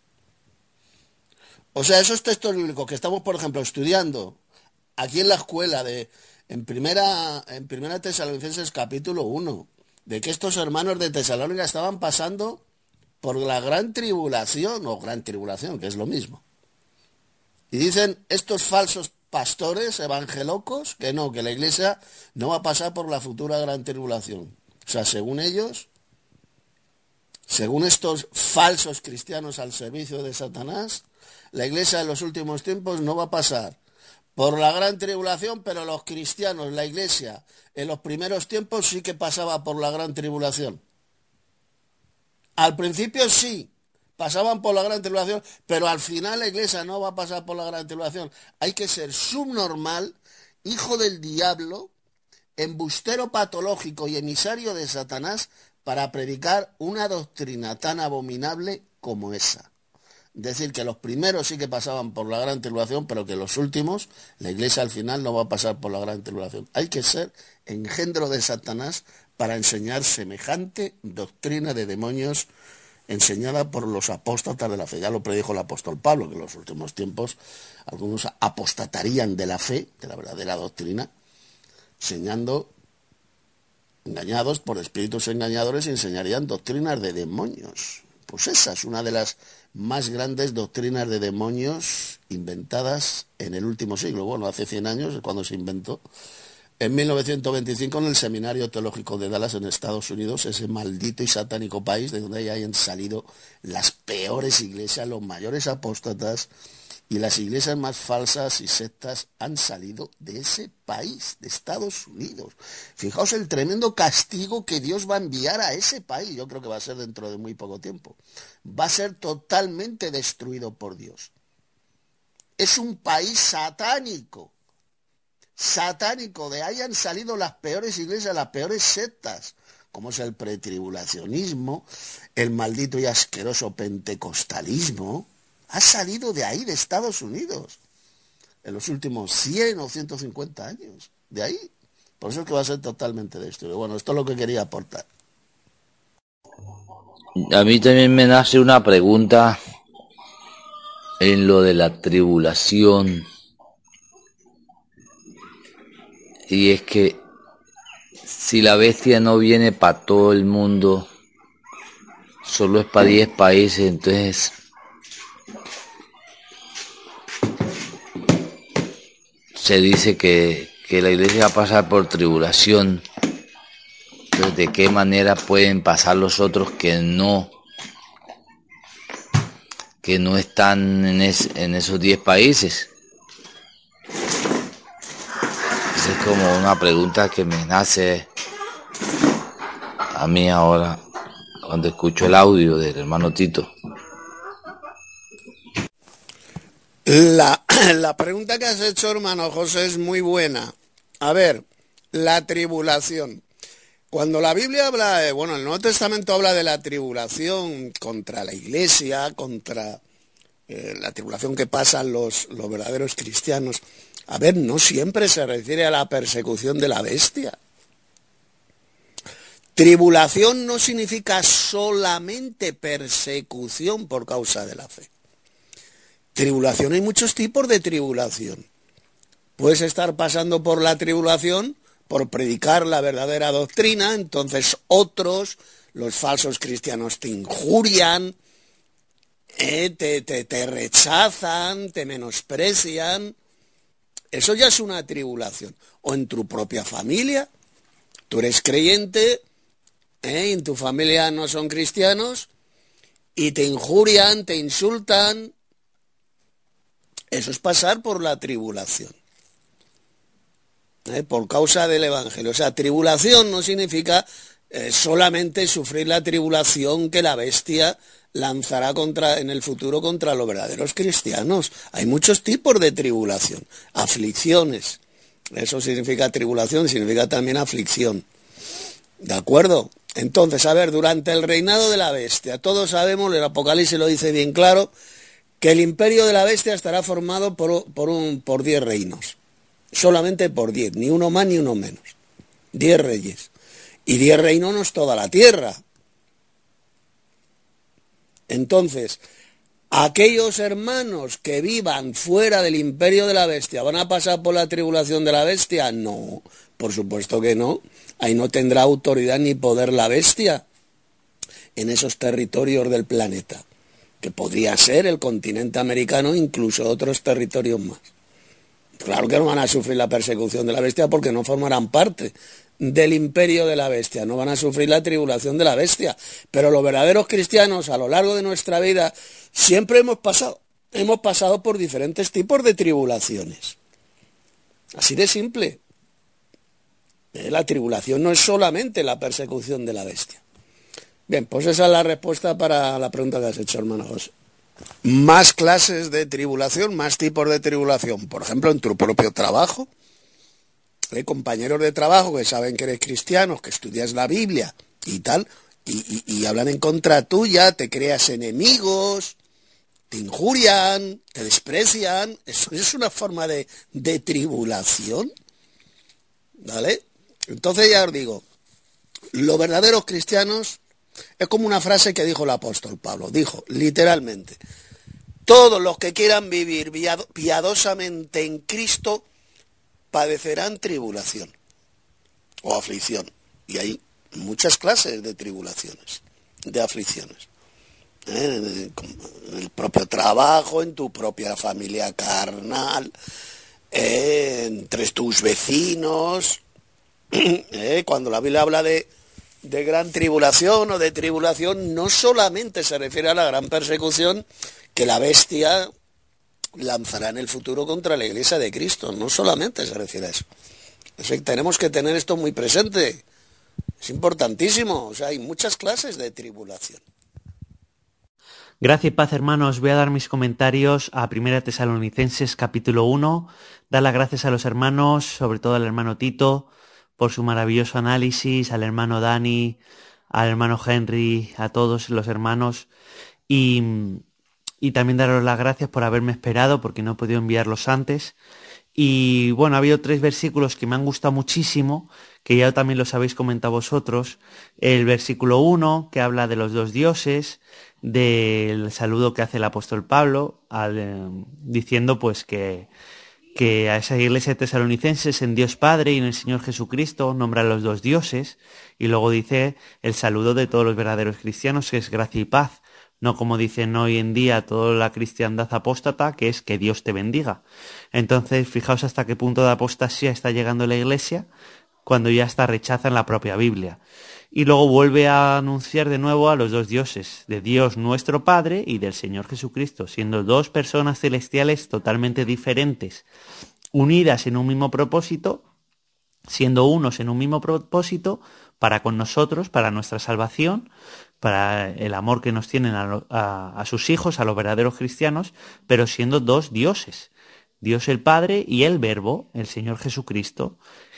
O sea, esos textos bíblicos que estamos, por ejemplo, estudiando aquí en la escuela de en primera en primera Tesalonicenses capítulo uno, de que estos hermanos de Tesalónica estaban pasando por la gran tribulación o gran tribulación, que es lo mismo. Y dicen estos falsos pastores evangelocos que no, que la iglesia no va a pasar por la futura gran tribulación. O sea, según ellos, según estos falsos cristianos al servicio de Satanás, la iglesia en los últimos tiempos no va a pasar por la gran tribulación, pero los cristianos, la iglesia, en los primeros tiempos sí que pasaba por la gran tribulación. Al principio sí, pasaban por la gran tribulación, pero al final la iglesia no va a pasar por la gran tribulación. Hay que ser subnormal, hijo del diablo, embustero patológico y emisario de Satanás para predicar una doctrina tan abominable como esa. Decir que los primeros sí que pasaban por la gran tribulación, pero que los últimos, la iglesia al final no va a pasar por la gran tribulación. Hay que ser engendro de Satanás para enseñar semejante doctrina de demonios enseñada por los apóstatas de la fe. Ya lo predijo el apóstol Pablo, que en los últimos tiempos algunos apostatarían de la fe, de la verdadera doctrina, enseñando, engañados por espíritus engañadores, y enseñarían doctrinas de demonios. Pues esa es una de las más grandes doctrinas de demonios inventadas en el último siglo. Bueno, hace cien años es cuando se inventó. En mil novecientos veinticinco, en el Seminario Teológico de Dallas, en Estados Unidos, ese maldito y satánico país de donde hayan salido las peores iglesias, los mayores apóstatas, y las iglesias más falsas y sectas han salido de ese país, de Estados Unidos. Fijaos el tremendo castigo que Dios va a enviar a ese país. Yo creo que va a ser dentro de muy poco tiempo. Va a ser totalmente destruido por Dios. Es un país satánico. Satánico, de ahí han salido las peores iglesias, las peores sectas, como es el pretribulacionismo, el maldito y asqueroso pentecostalismo. Ha salido de ahí, de Estados Unidos, en los últimos cien o ciento cincuenta años. De ahí. Por eso es que va a ser totalmente destruido. Bueno, esto es lo que quería aportar. A mí también me nace una pregunta en lo de la tribulación. Y es que si la bestia no viene para todo el mundo, solo es para diez países, entonces se dice que, que la iglesia va a pasar por tribulación. Entonces, ¿de qué manera pueden pasar los otros que no que no están en, es, en esos diez países? Esa es como una pregunta que me nace a mí ahora cuando escucho el audio del hermano Tito. La, la pregunta que has hecho, hermano José, es muy buena. A ver, la tribulación. Cuando la Biblia habla, eh, bueno, el Nuevo Testamento habla de la tribulación contra la iglesia, contra eh, la tribulación que pasan los, los verdaderos cristianos. A ver, no siempre se refiere a la persecución de la bestia. Tribulación no significa solamente persecución por causa de la fe. Tribulación, hay muchos tipos de tribulación. Puedes estar pasando por la tribulación por predicar la verdadera doctrina, entonces otros, los falsos cristianos, te injurian, eh, te, te, te rechazan, te menosprecian. Eso ya es una tribulación. O en tu propia familia, tú eres creyente, eh, en tu familia no son cristianos, y te injurian, te insultan. Eso es pasar por la tribulación, ¿eh? Por causa del Evangelio. O sea, tribulación no significa eh, solamente sufrir la tribulación que la bestia lanzará contra, en el futuro contra los verdaderos cristianos. Hay muchos tipos de tribulación. Aflicciones. Eso significa tribulación, significa también aflicción. ¿De acuerdo? Entonces, a ver, durante el reinado de la bestia, todos sabemos, el Apocalipsis lo dice bien claro, que el imperio de la bestia estará formado por, por, un, por diez reinos. Solamente por diez, ni uno más ni uno menos. Diez reyes. Y diez reinos no es toda la tierra. Entonces, aquellos hermanos que vivan fuera del imperio de la bestia, ¿van a pasar por la tribulación de la bestia? No, por supuesto que no. Ahí no tendrá autoridad ni poder la bestia en esos territorios del planeta, que podría ser el continente americano, incluso otros territorios más. Claro que no van a sufrir la persecución de la bestia porque no formarán parte del imperio de la bestia, no van a sufrir la tribulación de la bestia. Pero los verdaderos cristianos, a lo largo de nuestra vida, siempre hemos pasado, hemos pasado por diferentes tipos de tribulaciones. Así de simple. La tribulación no es solamente la persecución de la bestia. Bien, pues esa es la respuesta para la pregunta que has hecho, hermano José. Más clases de tribulación, más tipos de tribulación. Por ejemplo, en tu propio trabajo, ¿eh? Compañeros de trabajo que saben que eres cristiano, que estudias la Biblia y tal, y, y, y hablan en contra tuya, te creas enemigos, te injurian, te desprecian. Eso es una forma de, de tribulación, ¿vale? Entonces ya os digo, los verdaderos cristianos es como una frase que dijo el apóstol Pablo. Dijo, literalmente, todos los que quieran vivir piadosamente en Cristo padecerán tribulación o aflicción. Y hay muchas clases de tribulaciones, de aflicciones. ¿Eh? En el propio trabajo, en tu propia familia carnal, eh, entre tus vecinos. ¿Eh? Cuando la Biblia habla de, de gran tribulación o de tribulación, no solamente se refiere a la gran persecución que la bestia lanzará en el futuro contra la iglesia de Cristo, no solamente se refiere a eso. Es que tenemos que tener esto muy presente, es importantísimo, o sea, hay muchas clases de tribulación. Gracia y paz, hermanos. Voy a dar mis comentarios a Primera Tesalonicenses capítulo uno. Dar las gracias a los hermanos, sobre todo al hermano Tito, por su maravilloso análisis, al hermano Dani, al hermano Henry, a todos los hermanos. Y, y también daros las gracias por haberme esperado, porque no he podido enviarlos antes. Y bueno, ha habido tres versículos que me han gustado muchísimo, que ya también los habéis comentado vosotros. El versículo uno, que habla de los dos dioses, del saludo que hace el apóstol Pablo, al, eh, diciendo pues que, que a esa iglesia de tesalonicenses en Dios Padre y en el Señor Jesucristo nombra a los dos dioses, y luego dice el saludo de todos los verdaderos cristianos, que es gracia y paz. No como dicen hoy en día toda la cristiandad apóstata, que es que Dios te bendiga. Entonces, fijaos hasta qué punto de apostasía está llegando la Iglesia cuando ya está rechazan la propia Biblia. Y luego vuelve a anunciar de nuevo a los dos dioses, de Dios nuestro Padre y del Señor Jesucristo, siendo dos personas celestiales totalmente diferentes, unidas en un mismo propósito, siendo unos en un mismo propósito para con nosotros, para nuestra salvación, para el amor que nos tienen a, a, a sus hijos, a los verdaderos cristianos, pero siendo dos dioses, Dios el Padre y el Verbo, el Señor Jesucristo.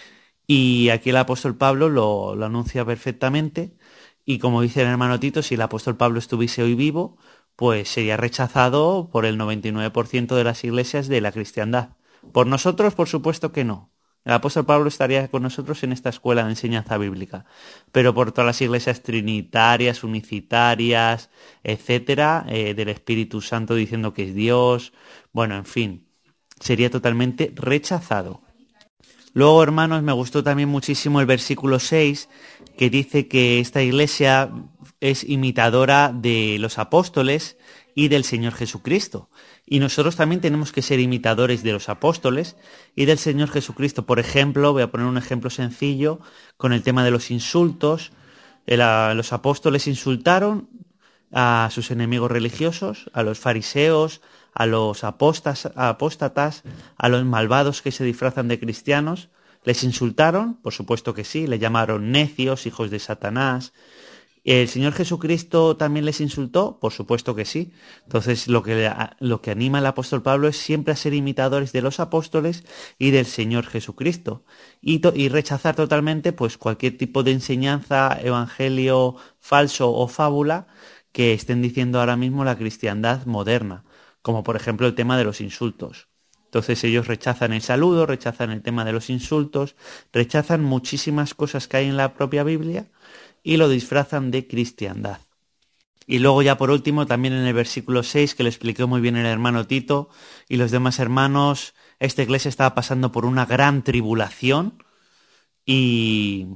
Y aquí el apóstol Pablo lo, lo anuncia perfectamente, y como dice el hermano Tito, si el apóstol Pablo estuviese hoy vivo, pues sería rechazado por el noventa y nueve por ciento de las iglesias de la cristiandad. Por nosotros, por supuesto que no. El apóstol Pablo estaría con nosotros en esta escuela de enseñanza bíblica, pero por todas las iglesias trinitarias, unicitarias, etcétera, eh, del Espíritu Santo diciendo que es Dios, bueno, en fin, sería totalmente rechazado. Luego, hermanos, me gustó también muchísimo el versículo seis, que dice que esta iglesia es imitadora de los apóstoles y del Señor Jesucristo. Y nosotros también tenemos que ser imitadores de los apóstoles y del Señor Jesucristo. Por ejemplo, voy a poner un ejemplo sencillo con el tema de los insultos. Los apóstoles insultaron a sus enemigos religiosos, a los fariseos, a los apostas, a apóstatas, a los malvados que se disfrazan de cristianos. ¿Les insultaron? Por supuesto que sí. Le llamaron necios, hijos de Satanás. ¿El Señor Jesucristo también les insultó? Por supuesto que sí. Entonces lo que, lo que anima al apóstol Pablo es siempre a ser imitadores de los apóstoles y del Señor Jesucristo. Y, to, y rechazar totalmente pues cualquier tipo de enseñanza, evangelio falso o fábula que estén diciendo ahora mismo la cristiandad moderna, como por ejemplo el tema de los insultos. Entonces ellos rechazan el saludo, rechazan el tema de los insultos, rechazan muchísimas cosas que hay en la propia Biblia y lo disfrazan de cristiandad. Y luego ya por último, también en el versículo seis, que lo explicó muy bien el hermano Tito y los demás hermanos, esta iglesia estaba pasando por una gran tribulación y,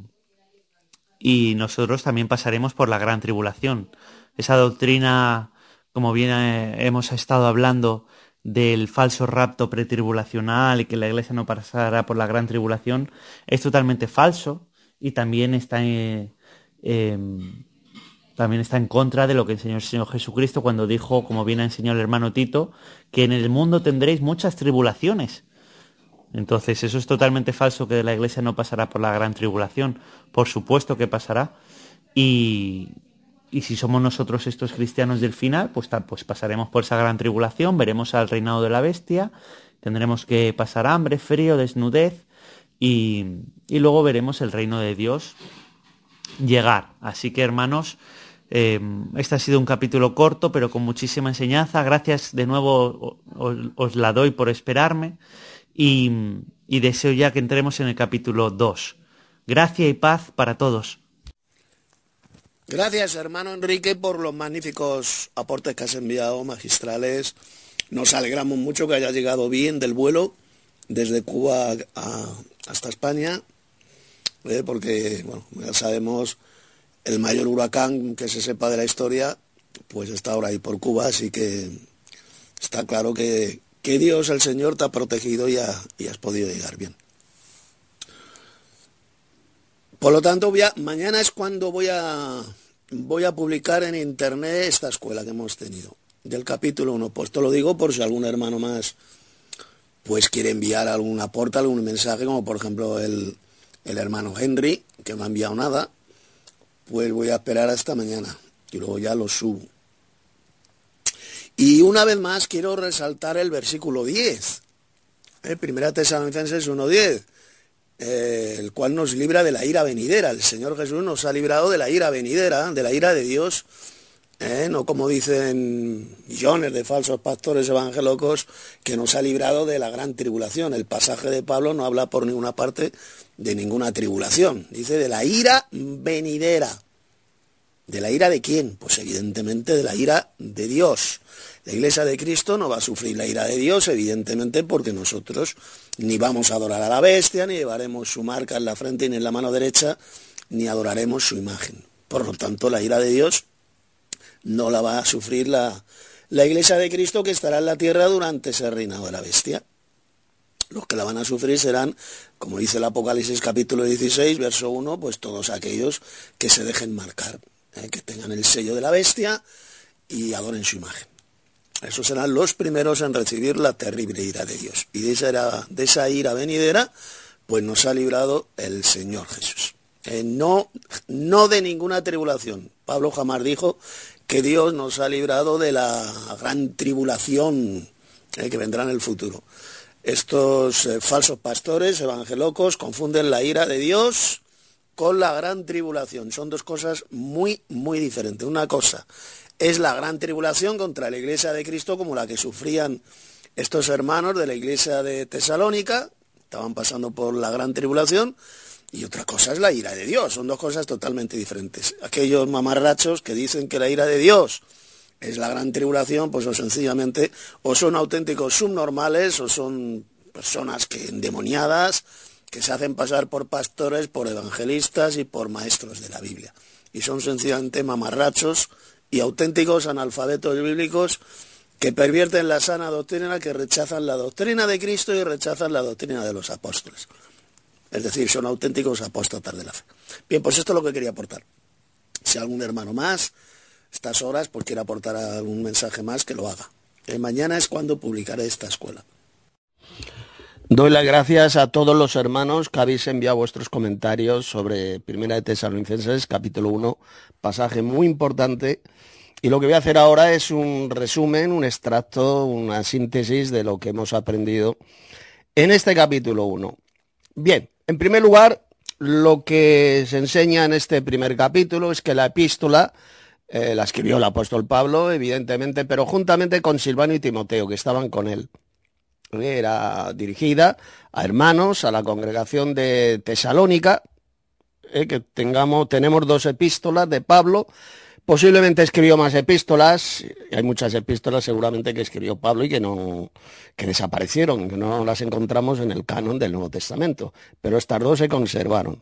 y nosotros también pasaremos por la gran tribulación. Esa doctrina, como bien eh, hemos estado hablando, del falso rapto pretribulacional y que la iglesia no pasará por la gran tribulación, es totalmente falso y también está... Eh, Eh, también está en contra de lo que enseñó el Señor Jesucristo cuando dijo, como bien ha enseñado el hermano Tito, que en el mundo tendréis muchas tribulaciones. Entonces eso es totalmente falso, que la iglesia no pasará por la gran tribulación. Por supuesto que pasará. Y, y si somos nosotros estos cristianos del final, pues, pues pasaremos por esa gran tribulación, veremos al reinado de la bestia, tendremos que pasar hambre, frío, desnudez, y, y luego veremos el reino de Dios llegar. Así que, hermanos, eh, este ha sido un capítulo corto, pero con muchísima enseñanza. Gracias de nuevo, os, os la doy por esperarme, y, y deseo ya que entremos en el capítulo dos. Gracia y paz para todos. Gracias, hermano Enrique, por los magníficos aportes que has enviado, magistrales. Nos alegramos mucho que hayas llegado bien del vuelo desde Cuba a, hasta España, ¿eh? Porque, bueno, ya sabemos, el mayor huracán que se sepa de la historia, pues está ahora ahí por Cuba, así que está claro que, que Dios, el Señor, te ha protegido y, ha, y has podido llegar bien. Por lo tanto, voy a, mañana es cuando voy a, voy a publicar en internet esta escuela que hemos tenido, del capítulo uno. Pues te lo digo por si algún hermano más pues quiere enviar algún aporte, algún mensaje, como por ejemplo el, el hermano Henry, que no ha enviado nada, pues voy a esperar hasta mañana y luego ya lo subo. Y una vez más quiero resaltar el versículo diez, ¿eh? Primera Tesalonicenses uno diez. Eh, el cual nos libra de la ira venidera. El Señor Jesús nos ha librado de la ira venidera, de la ira de Dios, eh, no como dicen millones de falsos pastores evangelocos, que nos ha librado de la gran tribulación. El pasaje de Pablo no habla por ninguna parte de ninguna tribulación, dice de la ira venidera. ¿De la ira de quién? Pues evidentemente de la ira de Dios. La Iglesia de Cristo no va a sufrir la ira de Dios, evidentemente, porque nosotros ni vamos a adorar a la bestia, ni llevaremos su marca en la frente ni en la mano derecha, ni adoraremos su imagen. Por lo tanto, la ira de Dios no la va a sufrir la, la Iglesia de Cristo, que estará en la tierra durante ese reinado de la bestia. Los que la van a sufrir serán, como dice el Apocalipsis capítulo dieciséis, verso uno, pues todos aquellos que se dejen marcar, eh, que tengan el sello de la bestia y adoren su imagen. Esos serán los primeros en recibir la terrible ira de Dios. Y de esa ira, de esa ira venidera, pues nos ha librado el Señor Jesús. Eh, no, no de ninguna tribulación. Pablo jamás dijo que Dios nos ha librado de la gran tribulación eh, que vendrá en el futuro. Estos eh, falsos pastores evangelocos confunden la ira de Dios con la gran tribulación. Son dos cosas muy, muy diferentes. Una cosa es la gran tribulación contra la Iglesia de Cristo, como la que sufrían estos hermanos de la Iglesia de Tesalónica, estaban pasando por la gran tribulación, y otra cosa es la ira de Dios. Son dos cosas totalmente diferentes. Aquellos mamarrachos que dicen que la ira de Dios es la gran tribulación, pues o sencillamente o son auténticos subnormales o son personas que endemoniadas, que se hacen pasar por pastores, por evangelistas y por maestros de la Biblia. Y son sencillamente mamarrachos y auténticos analfabetos bíblicos que pervierten la sana doctrina, que rechazan la doctrina de Cristo y rechazan la doctrina de los apóstoles. Es decir, son auténticos apóstatas de la fe. Bien, pues esto es lo que quería aportar. Si algún hermano más, estas horas, pues quiere aportar algún mensaje más, que lo haga. Eh, mañana es cuando publicaré esta escuela. Doy las gracias a todos los hermanos que habéis enviado vuestros comentarios sobre Primera de Tesalonicenses, capítulo uno, pasaje muy importante. Y lo que voy a hacer ahora es un resumen, un extracto, una síntesis de lo que hemos aprendido en este capítulo uno. Bien, en primer lugar, lo que se enseña en este primer capítulo es que la epístola eh, la escribió el apóstol Pablo, evidentemente, pero juntamente con Silvano y Timoteo, que estaban con él. Era dirigida a hermanos, a la congregación de Tesalónica, eh, que tengamos, tenemos dos epístolas de Pablo. Posiblemente escribió más epístolas, hay muchas epístolas seguramente que escribió Pablo y que no que desaparecieron, que no las encontramos en el canon del Nuevo Testamento, pero estas dos se conservaron.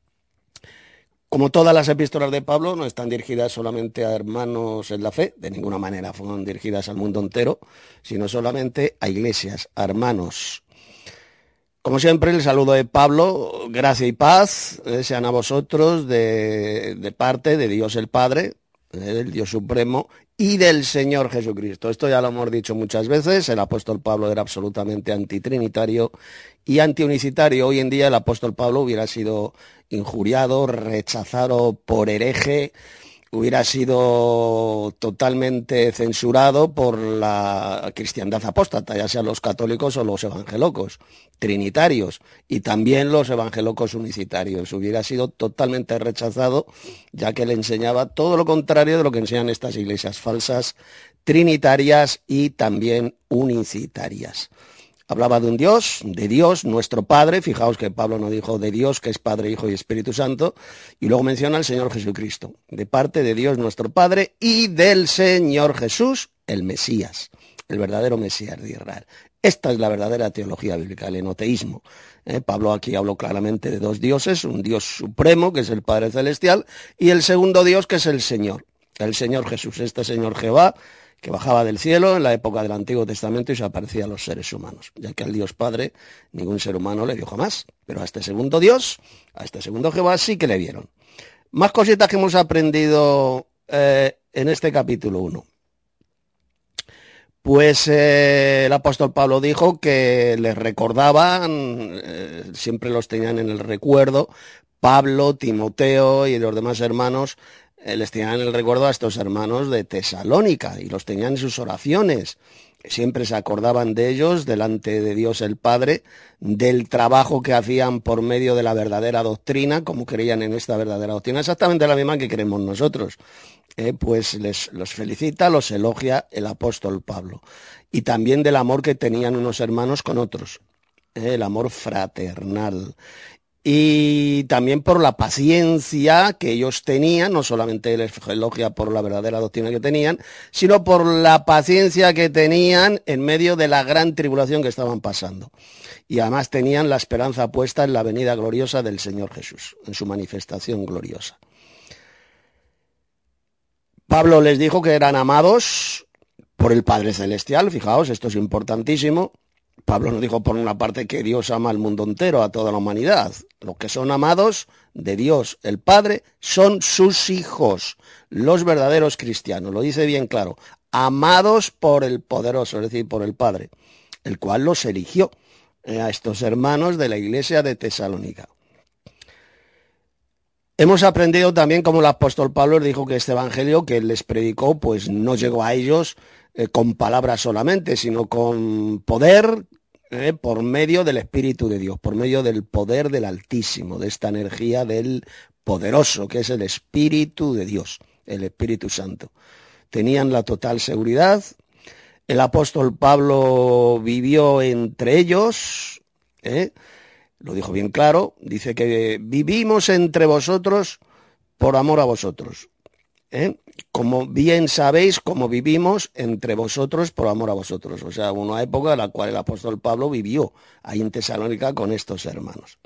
Como todas las epístolas de Pablo, no están dirigidas solamente a hermanos en la fe, de ninguna manera fueron dirigidas al mundo entero, sino solamente a iglesias, a hermanos. Como siempre, el saludo de Pablo, gracia y paz, eh, sean a vosotros de, de parte de Dios el Padre, del Dios Supremo, y del Señor Jesucristo. Esto ya lo hemos dicho muchas veces, el apóstol Pablo era absolutamente antitrinitario y antiunicitario. Hoy en día el apóstol Pablo hubiera sido injuriado, rechazado por hereje, hubiera sido totalmente censurado por la cristiandad apóstata, ya sean los católicos o los evangelocos, trinitarios, y también los evangelocos unicitarios. Hubiera sido totalmente rechazado, ya que le enseñaba todo lo contrario de lo que enseñan estas iglesias falsas, trinitarias y también unicitarias. Hablaba de un Dios, de Dios, nuestro Padre. Fijaos que Pablo no dijo de Dios, que es Padre, Hijo y Espíritu Santo. Y luego menciona al Señor Jesucristo. De parte de Dios, nuestro Padre, y del Señor Jesús, el Mesías, el verdadero Mesías de Israel. Esta es la verdadera teología bíblica, el enoteísmo. Eh, Pablo aquí habló claramente de dos dioses, un Dios supremo, que es el Padre Celestial, y el segundo Dios, que es el Señor, el Señor Jesús, este Señor Jehová, que bajaba del cielo en la época del Antiguo Testamento y se aparecía a los seres humanos, ya que al Dios Padre ningún ser humano le vio jamás, pero a este segundo Dios, a este segundo Jehová sí que le vieron. Más cositas que hemos aprendido eh, en este capítulo uno. Pues eh, el apóstol Pablo dijo que les recordaban, eh, siempre los tenían en el recuerdo, Pablo, Timoteo y los demás hermanos, les tenían el recuerdo a estos hermanos de Tesalónica y los tenían en sus oraciones. Siempre se acordaban de ellos delante de Dios el Padre, del trabajo que hacían por medio de la verdadera doctrina, como creían en esta verdadera doctrina, exactamente la misma que creemos nosotros. Eh, pues les los felicita, los elogia el apóstol Pablo. Y también del amor que tenían unos hermanos con otros, eh, el amor fraternal. Y también por la paciencia que ellos tenían, no solamente les elogia por la verdadera doctrina que tenían, sino por la paciencia que tenían en medio de la gran tribulación que estaban pasando. Y además tenían la esperanza puesta en la venida gloriosa del Señor Jesús, en su manifestación gloriosa. Pablo les dijo que eran amados por el Padre Celestial, fijaos, esto es importantísimo. Pablo nos dijo por una parte que Dios ama al mundo entero, a toda la humanidad. Los que son amados de Dios, el Padre, son sus hijos, los verdaderos cristianos. Lo dice bien claro, amados por el poderoso, es decir, por el Padre, el cual los eligió eh, a estos hermanos de la iglesia de Tesalónica. Hemos aprendido también cómo el apóstol Pablo dijo que este evangelio que él les predicó, pues no llegó a ellos eh, con palabras solamente, sino con poder, eh, por medio del Espíritu de Dios, por medio del poder del Altísimo, de esta energía del poderoso, que es el Espíritu de Dios, el Espíritu Santo. Tenían la total seguridad. El apóstol Pablo vivió entre ellos, ¿eh? Lo dijo bien claro, dice que vivimos entre vosotros por amor a vosotros. ¿Eh? Como bien sabéis, cómo vivimos entre vosotros por amor a vosotros. O sea, una época en la cual el apóstol Pablo vivió ahí en Tesalónica con estos hermanos.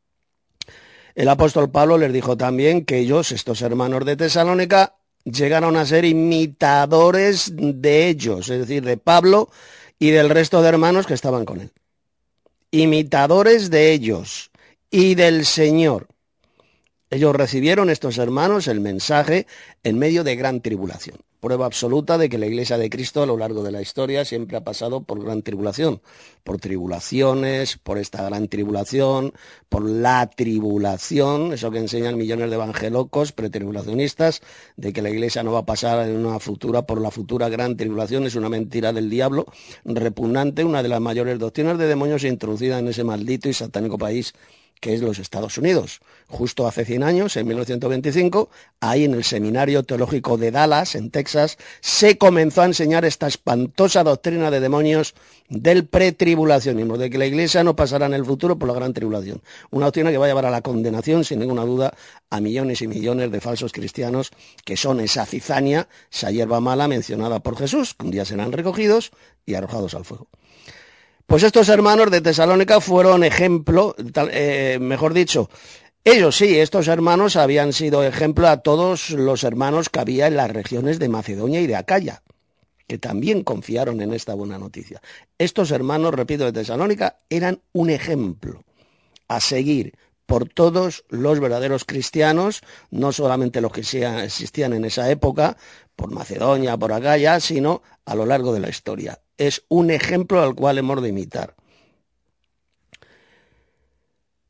El apóstol Pablo les dijo también que ellos, estos hermanos de Tesalónica, llegaron a ser imitadores de ellos, es decir, de Pablo y del resto de hermanos que estaban con él. Imitadores de ellos y del Señor. Ellos recibieron, estos hermanos, el mensaje en medio de gran tribulación. Prueba absoluta de que la Iglesia de Cristo a lo largo de la historia siempre ha pasado por gran tribulación, por tribulaciones, por esta gran tribulación, por la tribulación, eso que enseñan millones de evangelocos pretribulacionistas, de que la Iglesia no va a pasar en una futura, por la futura gran tribulación, es una mentira del diablo, repugnante, una de las mayores doctrinas de demonios introducida en ese maldito y satánico país que es los Estados Unidos. Justo hace cien años, en mil novecientos veinticinco, ahí en el Seminario Teológico de Dallas, en Texas, se comenzó a enseñar esta espantosa doctrina de demonios del pretribulacionismo, de que la Iglesia no pasará en el futuro por la gran tribulación. Una doctrina que va a llevar a la condenación, sin ninguna duda, a millones y millones de falsos cristianos que son esa cizania, esa hierba mala mencionada por Jesús, que un día serán recogidos y arrojados al fuego. Pues estos hermanos de Tesalónica fueron ejemplo, tal, eh, mejor dicho, ellos sí, estos hermanos habían sido ejemplo a todos los hermanos que había en las regiones de Macedonia y de Acaya, que también confiaron en esta buena noticia. Estos hermanos, repito, de Tesalónica, eran un ejemplo a seguir por todos los verdaderos cristianos, no solamente los que existían en esa época, por Macedonia, por Acaya, sino a lo largo de la historia. Es un ejemplo al cual hemos de imitar.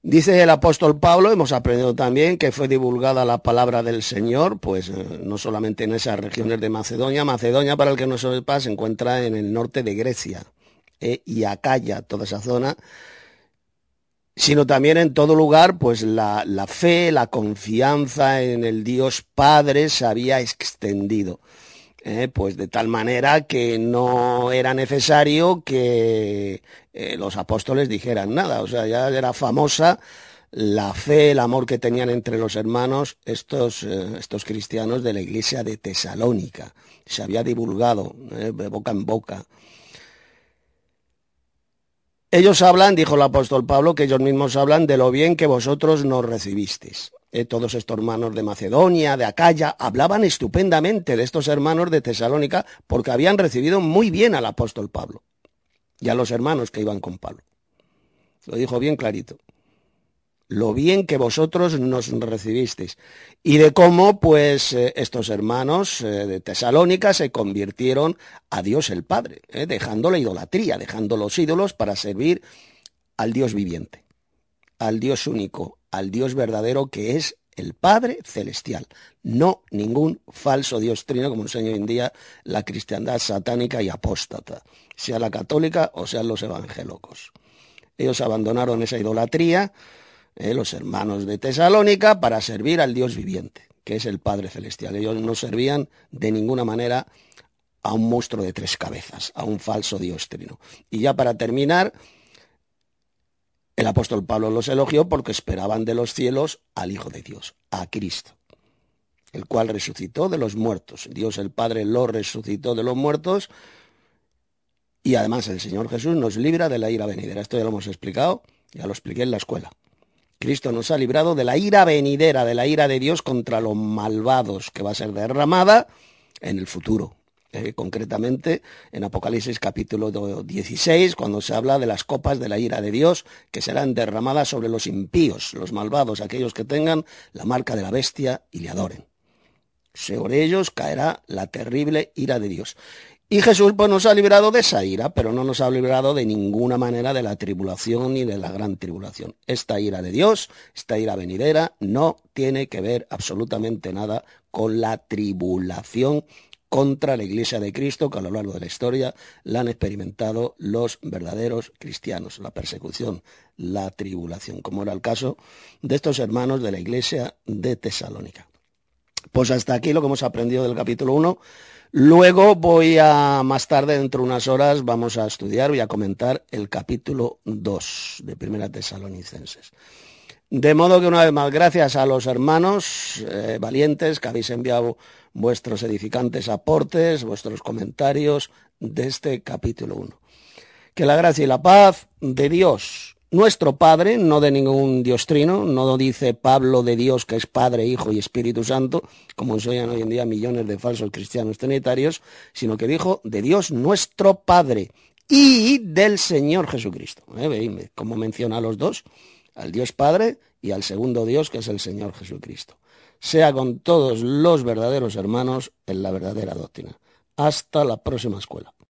Dice el apóstol Pablo, hemos aprendido también que fue divulgada la palabra del Señor, pues eh, no solamente en esas regiones de Macedonia. Macedonia, para el que no sepa, se encuentra en el norte de Grecia, eh, y Acaya, toda esa zona, sino también en todo lugar, pues la, la fe, la confianza en el Dios Padre se había extendido. Eh, pues de tal manera que no era necesario que eh, los apóstoles dijeran nada, o sea, ya era famosa la fe, el amor que tenían entre los hermanos estos, eh, estos cristianos de la iglesia de Tesalónica. Se había divulgado eh, de boca en boca. Ellos hablan, dijo el apóstol Pablo, que ellos mismos hablan de lo bien que vosotros nos recibisteis. Eh, todos estos hermanos de Macedonia, de Acaya, hablaban estupendamente de estos hermanos de Tesalónica porque habían recibido muy bien al apóstol Pablo y a los hermanos que iban con Pablo. Lo dijo bien clarito. Lo bien que vosotros nos recibisteis. Y de cómo, pues, eh, estos hermanos eh, de Tesalónica se convirtieron a Dios el Padre, eh, dejando la idolatría, dejando los ídolos para servir al Dios viviente, al Dios único, al Dios verdadero que es el Padre celestial, no ningún falso Dios trino como enseña hoy en día la cristiandad satánica y apóstata, sea la católica o sean los evangélicos. Ellos abandonaron esa idolatría, eh, los hermanos de Tesalónica, para servir al Dios viviente, que es el Padre celestial. Ellos no servían de ninguna manera a un monstruo de tres cabezas, a un falso Dios trino. Y ya para terminar, el apóstol Pablo los elogió porque esperaban de los cielos al Hijo de Dios, a Cristo, el cual resucitó de los muertos. Dios el Padre lo resucitó de los muertos y además el Señor Jesús nos libra de la ira venidera. Esto ya lo hemos explicado, ya lo expliqué en la escuela. Cristo nos ha librado de la ira venidera, de la ira de Dios contra los malvados, que va a ser derramada en el futuro. Eh, concretamente en Apocalipsis capítulo dieciséis, cuando se habla de las copas de la ira de Dios que serán derramadas sobre los impíos, los malvados, aquellos que tengan la marca de la bestia y le adoren. Sobre ellos caerá la terrible ira de Dios. Y Jesús pues nos ha librado de esa ira, pero no nos ha librado de ninguna manera de la tribulación ni de la gran tribulación. Esta ira de Dios, esta ira venidera, no tiene que ver absolutamente nada con la tribulación contra la Iglesia de Cristo, que a lo largo de la historia la han experimentado los verdaderos cristianos, la persecución, la tribulación, como era el caso de estos hermanos de la Iglesia de Tesalónica. Pues hasta aquí lo que hemos aprendido del capítulo uno. Luego voy a, más tarde, dentro de unas horas, vamos a estudiar, voy a comentar el capítulo dos de Primera Tesalonicenses. De modo que una vez más, gracias a los hermanos eh, valientes que habéis enviado vuestros edificantes aportes, vuestros comentarios de este capítulo uno. Que la gracia y la paz de Dios, nuestro Padre, no de ningún Dios trino, no dice Pablo de Dios que es Padre, Hijo y Espíritu Santo, como enseñan hoy en día millones de falsos cristianos trinitarios, sino que dijo de Dios nuestro Padre y del Señor Jesucristo. ¿Eh? Como menciona a los dos, al Dios Padre y al segundo Dios que es el Señor Jesucristo. Sea con todos los verdaderos hermanos en la verdadera doctrina. Hasta la próxima escuela.